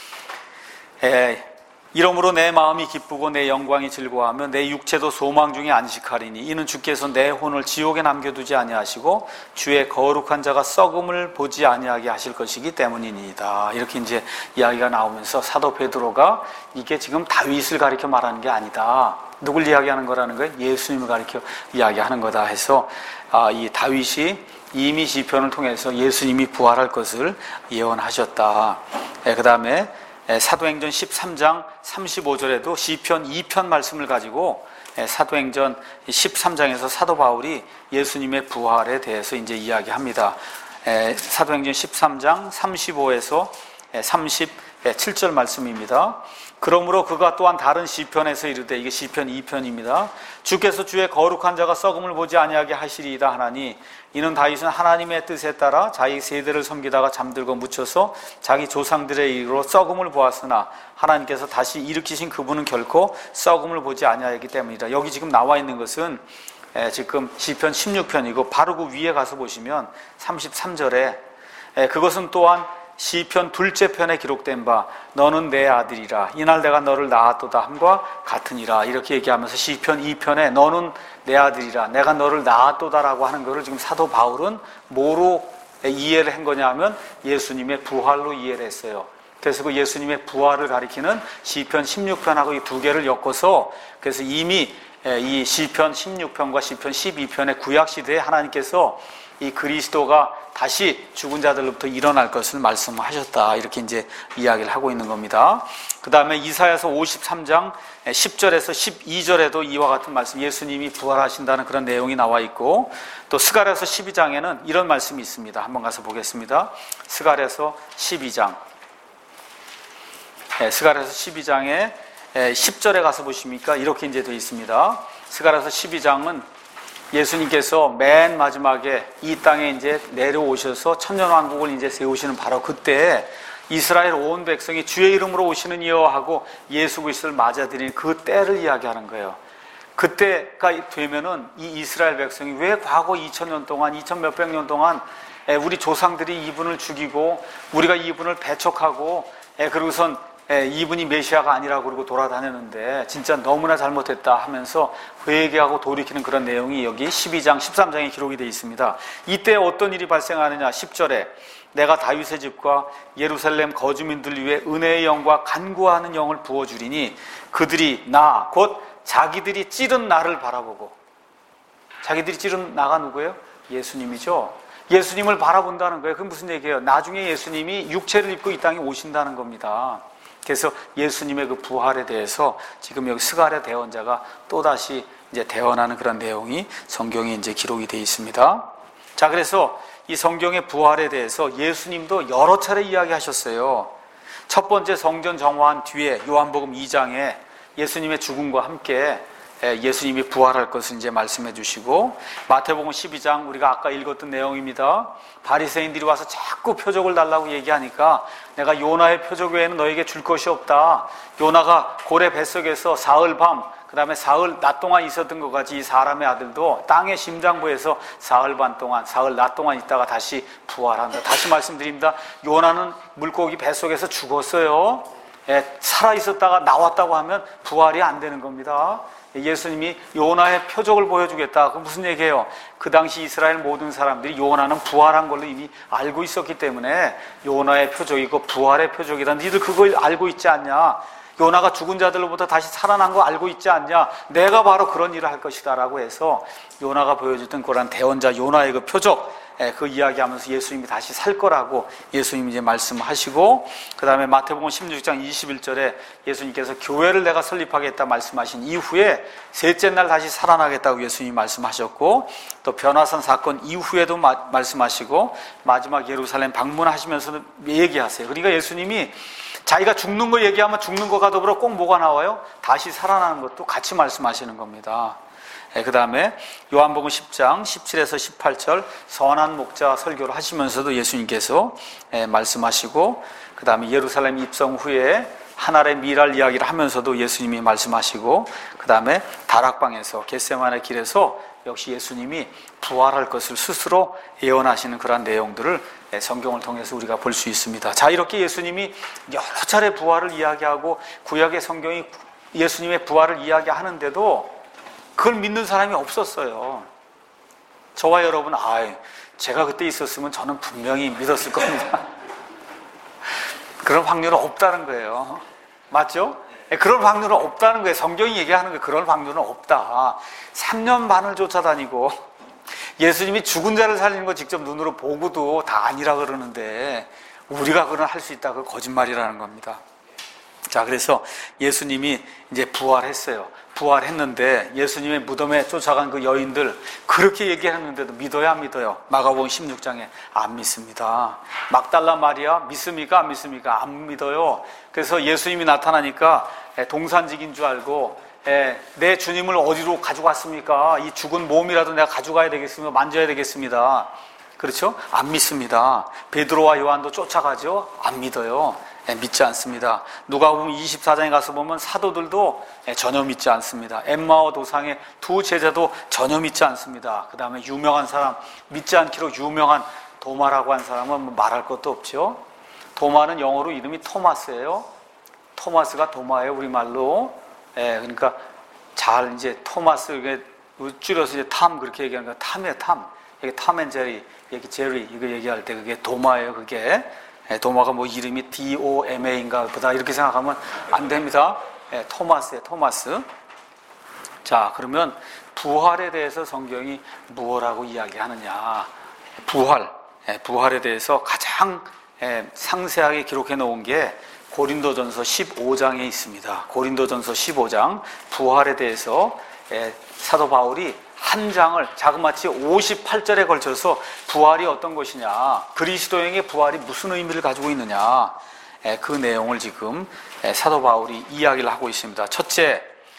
이러므로 내 마음이 기쁘고 내 영광이 즐거워하며 내 육체도 소망 중에 안식하리니 이는 주께서 내 혼을 지옥에 남겨두지 아니하시고 주의 거룩한 자가 썩음을 보지 아니하게 하실 것이기 때문이니이다. 이렇게 이제 이야기가 나오면서 사도 베드로가 이게 지금 다윗을 가리켜 말하는 게 아니다, 누굴 이야기하는 거라는 거예요? 예수님을 가리켜 이야기하는 거다 해서, 이 다윗이 이미 시편을 통해서 예수님이 부활할 것을 예언하셨다. 그 다음에 사도행전 13장 35절에도 시편 2편 말씀을 가지고 사도행전 13장에서 사도 바울이 예수님의 부활에 대해서 이제 이야기합니다. 사도행전 13장 35에서 37절 말씀입니다. 그러므로 그가 또한 다른 시편에서 이르되, 이게 시편 2편입니다. 주께서 주의 거룩한 자가 썩음을 보지 아니하게 하시리이다 하나니 이는 다윗은 하나님의 뜻에 따라 자기 세대를 섬기다가 잠들고 묻혀서 자기 조상들의 일로 썩음을 보았으나 하나님께서 다시 일으키신 그분은 결코 썩음을 보지 아니하였기 때문이다. 여기 지금 나와 있는 것은 지금 시편 16편이고 바로 그 위에 가서 보시면 33절에 그것은 또한 시편 둘째 편에 기록된 바 너는 내 아들이라 이날 내가 너를 낳았도다 함과 같으니라, 이렇게 얘기하면서 시편 2편에 너는 내 아들이라 내가 너를 낳았도다라고 하는 것을 지금 사도 바울은 뭐로 이해를 한 거냐 하면 예수님의 부활로 이해를 했어요. 그래서 그 예수님의 부활을 가리키는 시편 16편하고 이 두 개를 엮어서, 그래서 이미 이 시편 16편과 시편 12편의 구약시대에 하나님께서 이 그리스도가 다시 죽은 자들로부터 일어날 것을 말씀하셨다, 이렇게 이제 이야기를 하고 있는 겁니다. 그 다음에 이사야서 53장 10절에서 12절에도 이와 같은 말씀, 예수님이 부활하신다는 그런 내용이 나와 있고, 또 스가랴서 12장에는 이런 말씀이 있습니다. 한번 가서 보겠습니다. 스가랴서 12장, 스가랴서 12장에 10절에 가서 보십니까? 이렇게 이제 되어 있습니다. 스가랴서 12장은 예수님께서 맨 마지막에 이 땅에 이제 내려오셔서 천년왕국을 이제 세우시는 바로 그때 이스라엘 온 백성이 주의 이름으로 오시는 이여 하고 예수 그리스도를 맞아들이는 그 때를 이야기하는 거예요. 그때가 되면은 이 이스라엘 백성이 왜 과거 2000년 동안, 2000 몇백 년 동안 우리 조상들이 이분을 죽이고 우리가 이분을 배척하고 그러고선 이분이 메시아가 아니라고 그러고 돌아다녔는데 진짜 너무나 잘못했다 하면서 회개하고 돌이키는 그런 내용이 여기 12장, 13장에 기록이 되어 있습니다. 이때 어떤 일이 발생하느냐, 10절에 내가 다윗의 집과 예루살렘 거주민들 위해 은혜의 영과 간구하는 영을 부어주리니 그들이 나, 곧 자기들이 찌른 나를 바라보고, 자기들이 찌른 나가 누구예요? 예수님이죠. 예수님을 바라본다는 거예요. 그게 무슨 얘기예요? 나중에 예수님이 육체를 입고 이 땅에 오신다는 겁니다. 그래서 예수님의 그 부활에 대해서 지금 여기 스가랴 대언자가 또다시 이제 대언하는 그런 내용이 성경에 이제 기록이 되어 있습니다. 자, 그래서 이 성경의 부활에 대해서 예수님도 여러 차례 이야기하셨어요. 첫 번째 성전 정화한 뒤에 요한복음 2장에 예수님의 죽음과 함께 예수님이 부활할 것을 이제 말씀해 주시고, 마태복음 12장 우리가 아까 읽었던 내용입니다. 바리새인들이 와서 자꾸 표적을 달라고 얘기하니까 내가 요나의 표적 외에는 너에게 줄 것이 없다. 요나가 고래 뱃속에서 사흘 밤, 그 다음에 사흘 낮 동안 있었던 것 같이 이 사람의 아들도 땅의 심장부에서 사흘 반 동안, 사흘 낮 동안 있다가 다시 부활한다. 다시 말씀드립니다. 요나는 물고기 뱃속에서 죽었어요. 살아있었다가 나왔다고 하면 부활이 안 되는 겁니다. 예수님이 요나의 표적을 보여주겠다. 그 무슨 얘기예요? 그 당시 이스라엘 모든 사람들이 요나는 부활한 걸로 이미 알고 있었기 때문에 요나의 표적이고 부활의 표적이다. 니들 그걸 알고 있지 않냐? 요나가 죽은 자들로부터 다시 살아난 거 알고 있지 않냐? 내가 바로 그런 일을 할 것이다 라고 해서 요나가 보여줬던 그런 대언자 요나의 그 표적, 그 이야기하면서 예수님이 다시 살 거라고 예수님이 이제 말씀하시고, 그 다음에 마태복음 16장 21절에 예수님께서 교회를 내가 설립하겠다 말씀하신 이후에 셋째 날 다시 살아나겠다고 예수님이 말씀하셨고, 또 변화산 사건 이후에도 말씀하시고, 마지막 예루살렘 방문하시면서도 얘기하세요. 그러니까 예수님이 자기가 죽는 거 얘기하면 죽는 것과 더불어 꼭 뭐가 나와요? 다시 살아나는 것도 같이 말씀하시는 겁니다. 그 다음에 요한복음 10장 17에서 18절 선한 목자 설교를 하시면서도 예수님께서 말씀하시고, 그 다음에 예루살렘 입성 후에 하나의 미랄 이야기를 하면서도 예수님이 말씀하시고, 그 다음에 다락방에서 겟세마네 길에서 역시 예수님이 부활할 것을 스스로 예언하시는 그런 내용들을 성경을 통해서 우리가 볼 수 있습니다. 자, 이렇게 예수님이 여러 차례 부활을 이야기하고 구약의 성경이 예수님의 부활을 이야기하는데도 그걸 믿는 사람이 없었어요. 저와 여러분, 제가 그때 있었으면 저는 분명히 믿었을 겁니다. 그런 확률은 없다는 거예요. 맞죠? 그런 확률은 없다는 거예요. 성경이 얘기하는 거예요. 그런 확률은 없다. 3년 반을 쫓아다니고 예수님이 죽은 자를 살리는 거 직접 눈으로 보고도 다 아니라 그러는데 우리가 그런 할 수 있다. 그건 거짓말이라는 겁니다. 자, 그래서 예수님이 이제 부활했어요. 부활했는데 예수님의 무덤에 쫓아간 그 여인들 그렇게 얘기했는데도 믿어야 안 믿어요? 마가복음 16장에 안 믿습니다. 막달라 마리아 믿습니까? 안 믿습니까? 안 믿어요. 그래서 예수님이 나타나니까 동산직인 줄 알고 내 주님을 어디로 가지고 왔습니까? 이 죽은 몸이라도 내가 가져가야 되겠습니다. 만져야 되겠습니다. 그렇죠? 안 믿습니다. 베드로와 요한도 쫓아가죠? 안 믿어요. 믿지 않습니다. 누가복음 24장에 가서 보면 사도들도 전혀 믿지 않습니다. 엠마오 도상의 두 제자도 전혀 믿지 않습니다. 그 다음에 유명한 사람, 믿지 않기로 유명한 도마라고 한 사람은 뭐 말할 것도 없죠. 도마는 영어로 이름이 토마스예요. 토마스가 도마예요, 우리말로. 그러니까 잘 이제 토마스, 이게 줄여서 이제 탐 그렇게 얘기하는 거예요. 탐이에요, 탐. 이게 탐 앤 제리, 이게 제리 이거 얘기할 때 그게 도마예요, 그게. 도마가 뭐 이름이 DOMA인가 보다 이렇게 생각하면 안 됩니다. 토마스예요, 토마스. 자, 그러면 부활에 대해서 성경이 무엇라고 이야기하느냐? 부활에 대해서 가장 상세하게 기록해 놓은 게 고린도전서 15장에 있습니다. 고린도전서 15장 부활에 대해서 사도 바울이 한 장을 자그마치 58절에 걸쳐서 부활이 어떤 것이냐, 그리스도인의 부활이 무슨 의미를 가지고 있느냐, 그 내용을 지금 사도 바울이 이야기를 하고 있습니다. 첫째,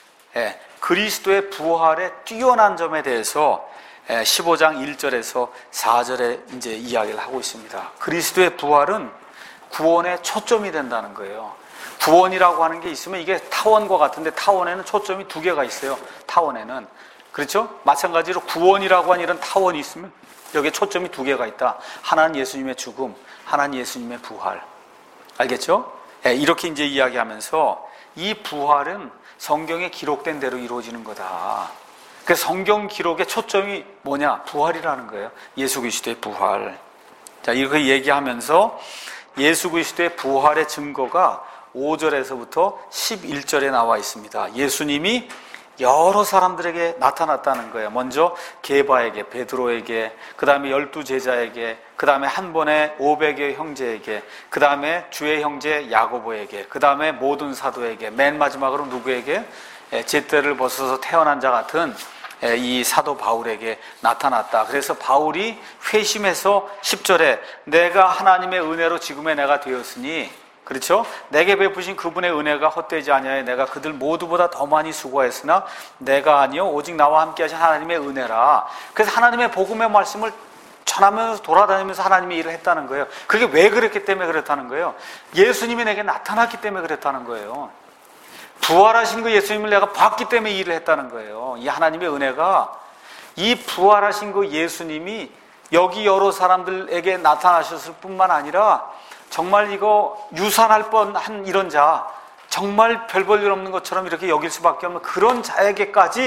그리스도의 부활의 뛰어난 점에 대해서 15장 1절에서 4절에 이제 이야기를 하고 있습니다. 그리스도의 부활은 구원의 초점이 된다는 거예요. 구원이라고 하는 게 있으면 이게 타원과 같은데 타원에는 초점이 두 개가 있어요. 타원에는. 그렇죠? 마찬가지로 구원이라고 하는 이런 타원이 있으면 여기에 초점이 두 개가 있다. 하나는 예수님의 죽음, 하나는 예수님의 부활. 알겠죠? 이렇게 이제 이야기하면서 이 부활은 성경에 기록된 대로 이루어지는 거다. 그래서 성경 기록의 초점이 뭐냐? 부활이라는 거예요. 예수 그리스도의 부활. 자, 이렇게 얘기하면서 예수 그리스도의 부활의 증거가 5절에서부터 11절에 나와 있습니다. 예수님이 여러 사람들에게 나타났다는 거예요. 먼저 게바에게, 베드로에게, 그 다음에 12제자에게, 그 다음에 한 번에 500여 형제에게, 그 다음에 주의 형제 야고보에게, 그 다음에 모든 사도에게, 맨 마지막으로 누구에게? 잿대를 벗어서 태어난 자 같은 이 사도 바울에게 나타났다. 그래서 바울이 회심해서 10절에 내가 하나님의 은혜로 지금의 내가 되었으니, 그렇죠? 내게 베푸신 그분의 은혜가 헛되지 아니하여 내가 그들 모두보다 더 많이 수고했으나 내가 아니요 오직 나와 함께 하신 하나님의 은혜라. 그래서 하나님의 복음의 말씀을 전하면서 돌아다니면서 하나님의 일을 했다는 거예요. 그게 왜 그랬기 때문에 그랬다는 거예요? 예수님이 내게 나타났기 때문에 그랬다는 거예요. 부활하신 그 예수님을 내가 봤기 때문에 일을 했다는 거예요. 이 하나님의 은혜가, 이 부활하신 그 예수님이 여기 여러 사람들에게 나타나셨을 뿐만 아니라 정말 이거 유산할 뻔한 이런 자, 정말 별 볼 일 없는 것처럼 이렇게 여길 수밖에 없는 그런 자에게까지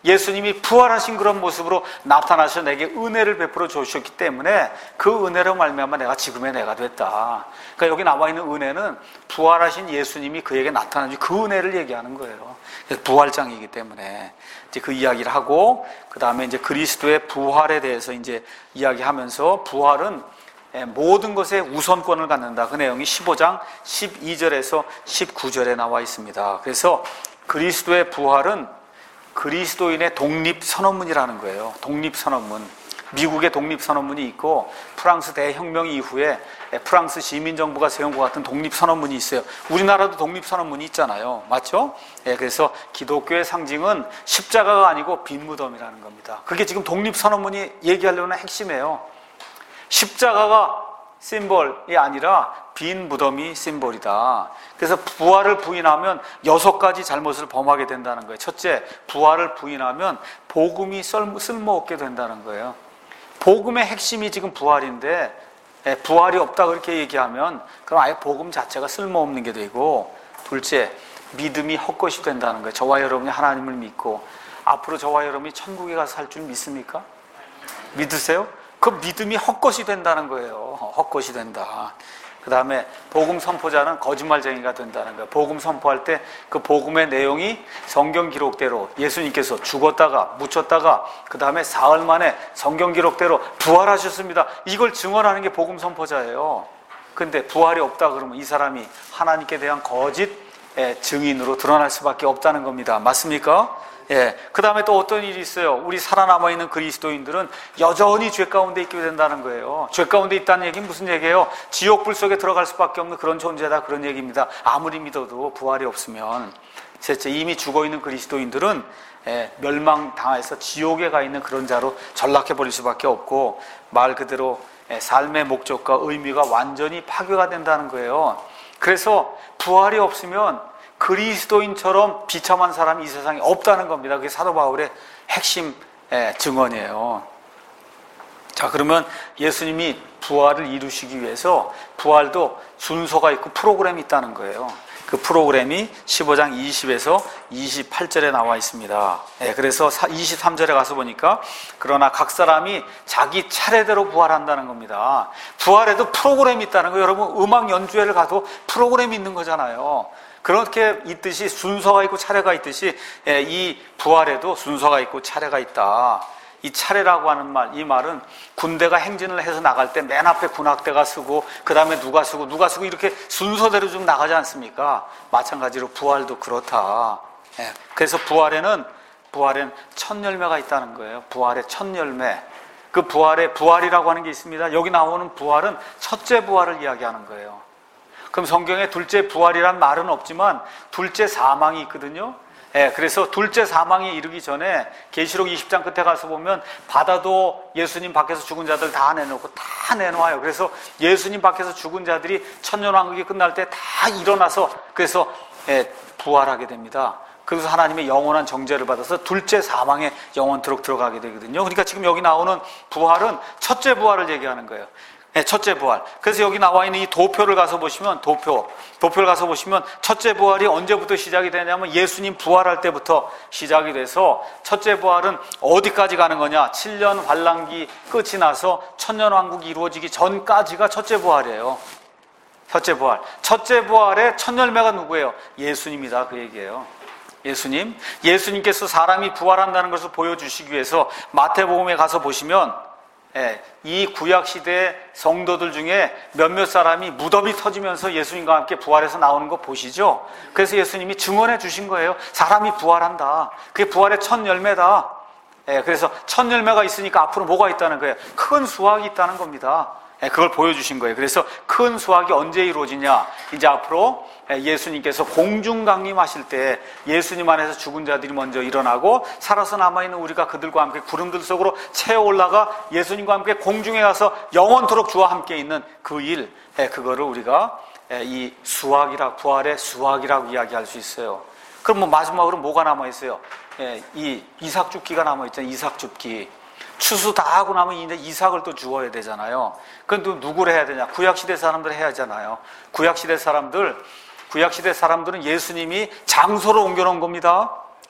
예수님이 부활하신 그런 모습으로 나타나셔 내게 은혜를 베풀어 주셨기 때문에 그 은혜로 말미암아 내가 지금의 내가 됐다. 그러니까 여기 나와 있는 은혜는 부활하신 예수님이 그에게 나타나신 그 은혜를 얘기하는 거예요. 부활장이기 때문에 이제 그 이야기를 하고, 그 다음에 이제 그리스도의 부활에 대해서 이제 이야기하면서 부활은 모든 것에 우선권을 갖는다. 그 내용이 15장 12절에서 19절에 나와 있습니다. 그래서 그리스도의 부활은 그리스도인의 독립선언문이라는 거예요. 독립선언문. 미국의 독립선언문이 있고 프랑스 대혁명 이후에 프랑스 시민정부가 세운 것 같은 독립선언문이 있어요. 우리나라도 독립선언문이 있잖아요. 맞죠? 그래서 기독교의 상징은 십자가가 아니고 빈 무덤이라는 겁니다. 그게 지금 독립선언문이 얘기하려는 핵심이에요. 십자가가 심볼이 아니라 빈 무덤이 심볼이다. 그래서 부활을 부인하면 6가지 잘못을 범하게 된다는 거예요. 첫째, 부활을 부인하면 복음이 쓸모없게 된다는 거예요. 복음의 핵심이 지금 부활인데 부활이 없다 그렇게 얘기하면 그럼 아예 복음 자체가 쓸모없는 게 되고, 둘째, 믿음이 헛것이 된다는 거예요. 저와 여러분이 하나님을 믿고 앞으로 저와 여러분이 천국에 가서 살 줄 믿습니까? 믿으세요? 그 믿음이 헛것이 된다는 거예요. 헛것이 된다. 그 다음에 복음 선포자는 거짓말쟁이가 된다는 거예요. 복음 선포할 때 그 복음의 내용이 성경 기록대로 예수님께서 죽었다가 묻혔다가 그 다음에 사흘 만에 성경 기록대로 부활하셨습니다. 이걸 증언하는 게 복음 선포자예요. 근데 부활이 없다 그러면 이 사람이 하나님께 대한 거짓 증인으로 드러날 수밖에 없다는 겁니다. 맞습니까? 그 다음에 또 어떤 일이 있어요. 우리 살아남아있는 그리스도인들은 여전히 죄 가운데 있게 된다는 거예요. 죄 가운데 있다는 얘기는 무슨 얘기예요? 지옥불 속에 들어갈 수밖에 없는 그런 존재다, 그런 얘기입니다. 아무리 믿어도 부활이 없으면. 셋째, 이미 죽어있는 그리스도인들은 멸망당해서 지옥에 가 있는 그런 자로 전락해버릴 수밖에 없고, 말 그대로 삶의 목적과 의미가 완전히 파괴가 된다는 거예요. 그래서 부활이 없으면 그리스도인처럼 비참한 사람이 이 세상에 없다는 겁니다. 그게 사도 바울의 핵심 증언이에요. 자, 그러면 예수님이 부활을 이루시기 위해서 부활도 순서가 있고 프로그램이 있다는 거예요. 그 프로그램이 15장 20에서 28절에 나와 있습니다. 그래서 23절에 가서 보니까 그러나 각 사람이 자기 차례대로 부활한다는 겁니다. 부활에도 프로그램이 있다는 거예요. 여러분, 음악 연주회를 가도 프로그램이 있는 거잖아요. 그렇게 있듯이 순서가 있고 차례가 있듯이 이 부활에도 순서가 있고 차례가 있다. 이 차례라고 하는 말, 이 말은 군대가 행진을 해서 나갈 때 맨 앞에 군악대가 서고 그 다음에 누가 서고 이렇게 순서대로 좀 나가지 않습니까? 마찬가지로 부활도 그렇다. 그래서 부활에는 첫 열매가 있다는 거예요. 부활의 첫 열매. 그 부활이라고 하는 게 있습니다. 여기 나오는 부활은 첫째 부활을 이야기하는 거예요. 그럼 성경에 둘째 부활이란 말은 없지만 둘째 사망이 있거든요. 그래서 둘째 사망에 이르기 전에 계시록 20장 끝에 가서 보면 바다도 예수님 밖에서 죽은 자들 다 내놓고 다 내놓아요. 그래서 예수님 밖에서 죽은 자들이 천년왕국이 끝날 때 다 일어나서 그래서 부활하게 됩니다. 그래서 하나님의 영원한 정죄를 받아서 둘째 사망에 영원토록 들어가게 되거든요. 그러니까 지금 여기 나오는 부활은 첫째 부활을 얘기하는 거예요. 첫째 부활. 그래서 여기 나와 있는 이 도표를 가서 보시면 도표를 가서 보시면 첫째 부활이 언제부터 시작이 되냐면 예수님 부활할 때부터 시작이 돼서 첫째 부활은 어디까지 가는 거냐? 7년 환란기 끝이 나서 천년왕국이 이루어지기 전까지가 첫째 부활이에요. 첫째 부활. 첫째 부활의 첫 열매가 누구예요? 예수님이다, 그 얘기예요. 예수님께서 사람이 부활한다는 것을 보여주시기 위해서 마태복음에 가서 보시면 이 구약시대 성도들 중에 몇몇 사람이 무덤이 터지면서 예수님과 함께 부활해서 나오는 거 보시죠? 그래서 예수님이 증언해 주신 거예요. 사람이 부활한다. 그게 부활의 첫 열매다. 그래서 첫 열매가 있으니까 앞으로 뭐가 있다는 거예요? 큰 수확이 있다는 겁니다. 그걸 보여주신 거예요. 그래서 큰 수확이 언제 이루어지냐? 이제 앞으로 예수님께서 공중 강림하실 때 예수님 안에서 죽은 자들이 먼저 일어나고 살아서 남아있는 우리가 그들과 함께 구름들 속으로 채어 올라가 예수님과 함께 공중에 가서 영원토록 주와 함께 있는 그 일, 그거를 우리가 이 수확이라, 부활의 수확이라고 이야기할 수 있어요. 그럼 뭐 마지막으로 뭐가 남아있어요? 이 이삭 줍기가 남아있잖아요. 이삭 줍기. 추수 다 하고 나면 이제 이삭을 또 주어야 되잖아요. 그건 또 누구를 해야 되냐? 구약시대 사람들 해야 하잖아요. 구약시대 사람들은 예수님이 장소를 옮겨놓은 겁니다.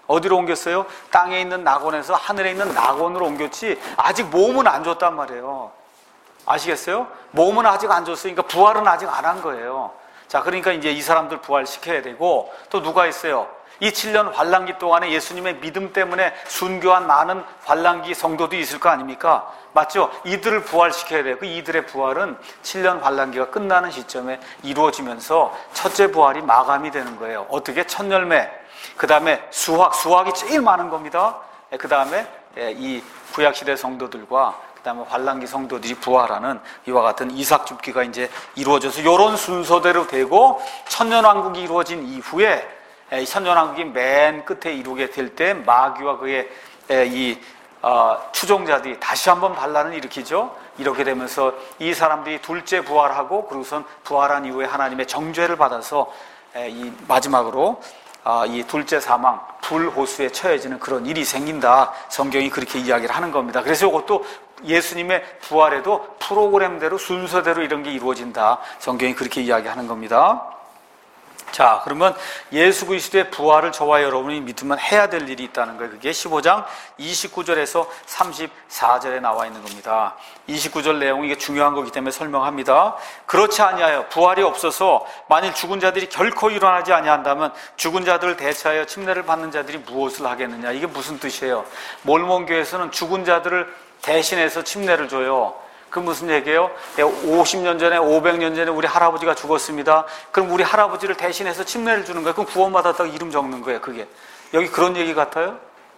어디로 옮겼어요? 땅에 있는 낙원에서 하늘에 있는 낙원으로 옮겼지 아직 몸은 안 줬단 말이에요. 아시겠어요? 몸은 아직 안 줬어요. 그러니까 부활은 아직 안 한 거예요. 자, 그러니까 이제 이 사람들 부활시켜야 되고, 또 누가 있어요? 이 7년 환란기 동안에 예수님의 믿음 때문에 순교한 많은 환란기 성도도 있을 거 아닙니까? 맞죠? 이들을 부활시켜야 돼요. 그 이들의 부활은 7년 환란기가 끝나는 시점에 이루어지면서 첫째 부활이 마감이 되는 거예요. 어떻게? 첫 열매, 그 다음에 수확이 제일 많은 겁니다. 그 다음에 이 구약시대 성도들과 그 다음에 환란기 성도들이 부활하는 이와 같은 이삭 줍기가 이제 이루어져서 이런 순서대로 되고, 천년왕국이 이루어진 이후에 이 천년왕국이 맨 끝에 이루게 될 때 마귀와 그의 이 추종자들이 다시 한번 반란을 일으키죠. 이렇게 되면서 이 사람들이 둘째 부활하고, 그리고선 부활한 이후에 하나님의 정죄를 받아서 이 마지막으로 이 둘째 사망, 불호수에 처해지는 그런 일이 생긴다. 성경이 그렇게 이야기를 하는 겁니다. 그래서 이것도 예수님의 부활에도 프로그램대로 순서대로 이런 게 이루어진다. 성경이 그렇게 이야기하는 겁니다. 자, 그러면 예수 그리스도의 부활을 저와 여러분이 믿으면 해야 될 일이 있다는 거예요. 그게 15장 29절에서 34절에 나와 있는 겁니다. 29절 내용이 이게 중요한 거기 때문에 설명합니다. 그렇지 아니하여 부활이 없어서 만일 죽은 자들이 결코 일어나지 아니한다면 죽은 자들을 대체하여 침례를 받는 자들이 무엇을 하겠느냐. 이게 무슨 뜻이에요? 몰몬교에서는 죽은 자들을 대신해서 침례를 줘요. 그 무슨 얘기예요? 50년 전에 500년 전에 우리 할아버지가 죽었습니다. 그럼 우리 할아버지를 대신해서 침례를 주는 거예요. 그럼 구원받았다고 이름 적는 거예요. 그게 여기 그런 얘기 같아요?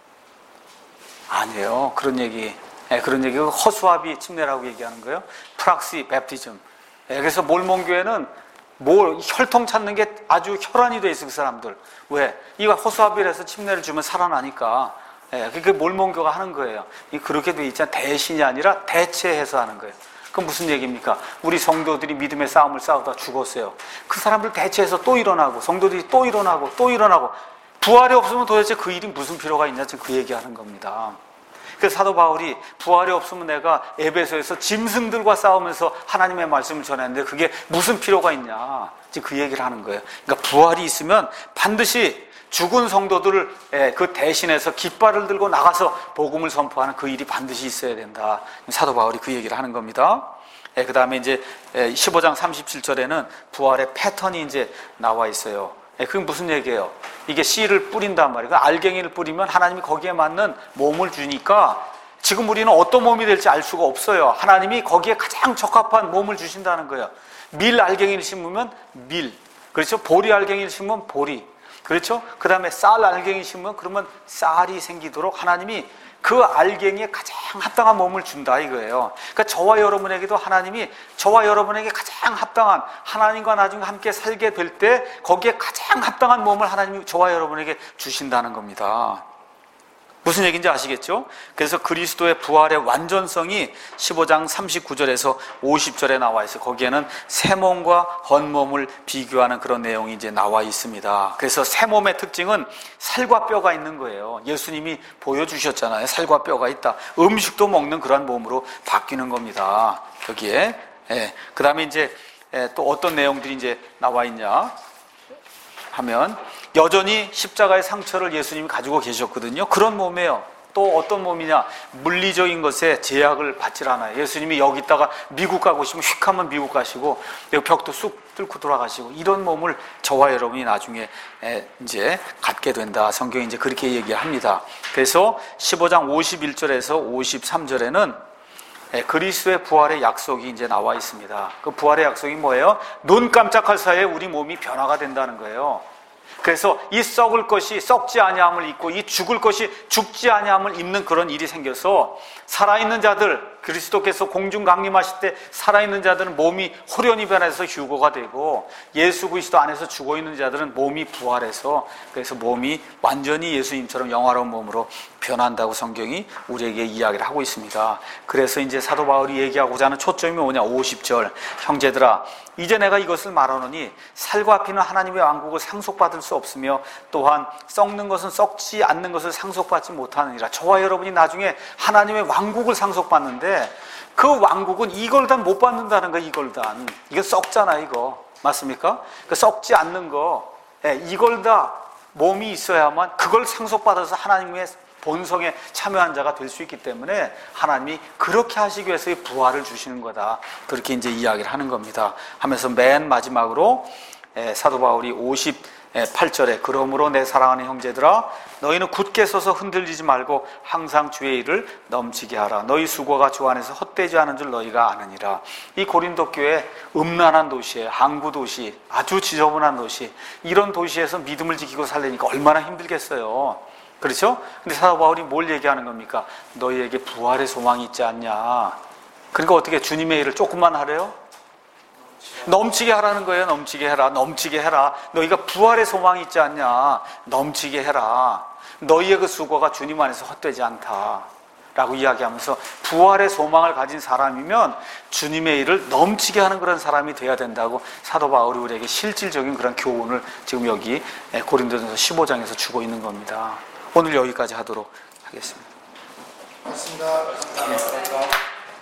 아니에요. 그런 얘기 허수아비 침례라고 얘기하는 거예요. 프락시 베프티즘. 그래서 몰몬교회는 혈통 찾는 게 아주 혈안이 돼 있어. 그 사람들 왜? 이거 허수아비를 해서 침례를 주면 살아나니까. 그게 몰몬교가 하는 거예요. 그렇게 돼 있잖아요. 대신이 아니라 대체해서 하는 거예요. 그럼 무슨 얘기입니까? 우리 성도들이 믿음의 싸움을 싸우다 죽었어요. 그 사람들 대체해서 또 일어나고, 성도들이 또 일어나고 또 일어나고, 부활이 없으면 도대체 그 일이 무슨 필요가 있냐, 지금 그 얘기하는 겁니다. 그래서 사도 바울이 부활이 없으면 내가 에베소에서 짐승들과 싸우면서 하나님의 말씀을 전했는데 그게 무슨 필요가 있냐, 지금 그 얘기를 하는 거예요. 그러니까 부활이 있으면 반드시 죽은 성도들을 그 대신해서 깃발을 들고 나가서 복음을 선포하는 그 일이 반드시 있어야 된다. 사도 바울이 그 얘기를 하는 겁니다. 그 다음에 이제 15장 37절에는 부활의 패턴이 이제 나와 있어요. 그게 무슨 얘기예요? 이게 씨를 뿌린단 말이에요. 알갱이를 뿌리면 하나님이 거기에 맞는 몸을 주니까 지금 우리는 어떤 몸이 될지 알 수가 없어요. 하나님이 거기에 가장 적합한 몸을 주신다는 거예요. 밀 알갱이를 심으면 밀, 그렇죠? 보리 알갱이를 심으면 보리, 그렇죠? 그 다음에 쌀 알갱이 심으면 그러면 쌀이 생기도록 하나님이 그 알갱이에 가장 합당한 몸을 준다 이거예요. 그러니까 저와 여러분에게도 하나님이 저와 여러분에게 가장 합당한, 하나님과 나중에 함께 살게 될 때 거기에 가장 합당한 몸을 하나님이 저와 여러분에게 주신다는 겁니다. 무슨 얘기인지 아시겠죠? 그래서 그리스도의 부활의 완전성이 15장 39절에서 50절에 나와 있어요. 거기에는 새 몸과 헌 몸을 비교하는 그런 내용이 이제 나와 있습니다. 그래서 새 몸의 특징은 살과 뼈가 있는 거예요. 예수님이 보여주셨잖아요. 살과 뼈가 있다. 음식도 먹는 그런 몸으로 바뀌는 겁니다. 여기에. 그 다음에 이제 또 어떤 내용들이 이제 나와 있냐 하면, 여전히 십자가의 상처를 예수님이 가지고 계셨거든요. 그런 몸이에요. 또 어떤 몸이냐? 물리적인 것에 제약을 받질 않아요. 예수님이 여기 있다가 미국 가고 싶으면 휙 하면 미국 가시고, 여기 벽도 쑥 뚫고 돌아가시고, 이런 몸을 저와 여러분이 나중에 이제 갖게 된다. 성경이 이제 그렇게 얘기합니다. 그래서 15장 51절에서 53절에는 그리스도의 부활의 약속이 이제 나와 있습니다. 그 부활의 약속이 뭐예요? 눈 깜짝할 사이에 우리 몸이 변화가 된다는 거예요. 그래서 이 썩을 것이 썩지 아니함을 입고 이 죽을 것이 죽지 아니함을 입는 그런 일이 생겨서 살아있는 자들, 그리스도께서 공중 강림하실 때 살아있는 자들은 몸이 호련히 변해서 휴거가 되고, 예수 그리스도 안에서 죽어있는 자들은 몸이 부활해서, 그래서 몸이 완전히 예수님처럼 영화로운 몸으로 변한다고 성경이 우리에게 이야기를 하고 있습니다. 그래서 이제 사도 바울이 얘기하고자 하는 초점이 뭐냐? 50절. 형제들아, 이제 내가 이것을 말하노니 살과 피는 하나님의 왕국을 상속받을 수 없으며 또한 썩는 것은 썩지 않는 것을 상속받지 못하느니라. 저와 여러분이 나중에 하나님의 왕국을 상속받는데 그 왕국은 이걸단 못 받는다는 거예요. 이걸단. 이거 썩잖아 이거. 맞습니까? 그 썩지 않는 거, 이걸 다 몸이 있어야만 그걸 상속받아서 하나님의 본성에 참여한 자가 될 수 있기 때문에 하나님이 그렇게 하시기 위해서 부활을 주시는 거다. 그렇게 이제 이야기를 하는 겁니다. 하면서 맨 마지막으로 사도 바울이 58절에 그러므로 내 사랑하는 형제들아 너희는 굳게 서서 흔들리지 말고 항상 주의 일을 넘치게 하라. 너희 수고가 주 안에서 헛되지 않은 줄 너희가 아느니라. 이 고린도 교회 음란한 도시에 항구 도시, 아주 지저분한 도시, 이런 도시에서 믿음을 지키고 살려니까 얼마나 힘들겠어요. 그렇죠? 근데 사도 바울이 뭘 얘기하는 겁니까? 너희에게 부활의 소망이 있지 않냐. 그러니까 어떻게 주님의 일을 조금만 하래요? 넘치게 하라는 거예요. 넘치게 해라. 넘치게 해라. 너희가 부활의 소망이 있지 않냐. 넘치게 해라. 너희의 그 수고가 주님 안에서 헛되지 않다 라고 이야기하면서 부활의 소망을 가진 사람이면 주님의 일을 넘치게 하는 그런 사람이 돼야 된다고 사도 바울이 우리에게 실질적인 그런 교훈을 지금 여기 고린도전서 15장에서 주고 있는 겁니다. 오늘 여기까지 하도록 하겠습니다. 고맙습니다.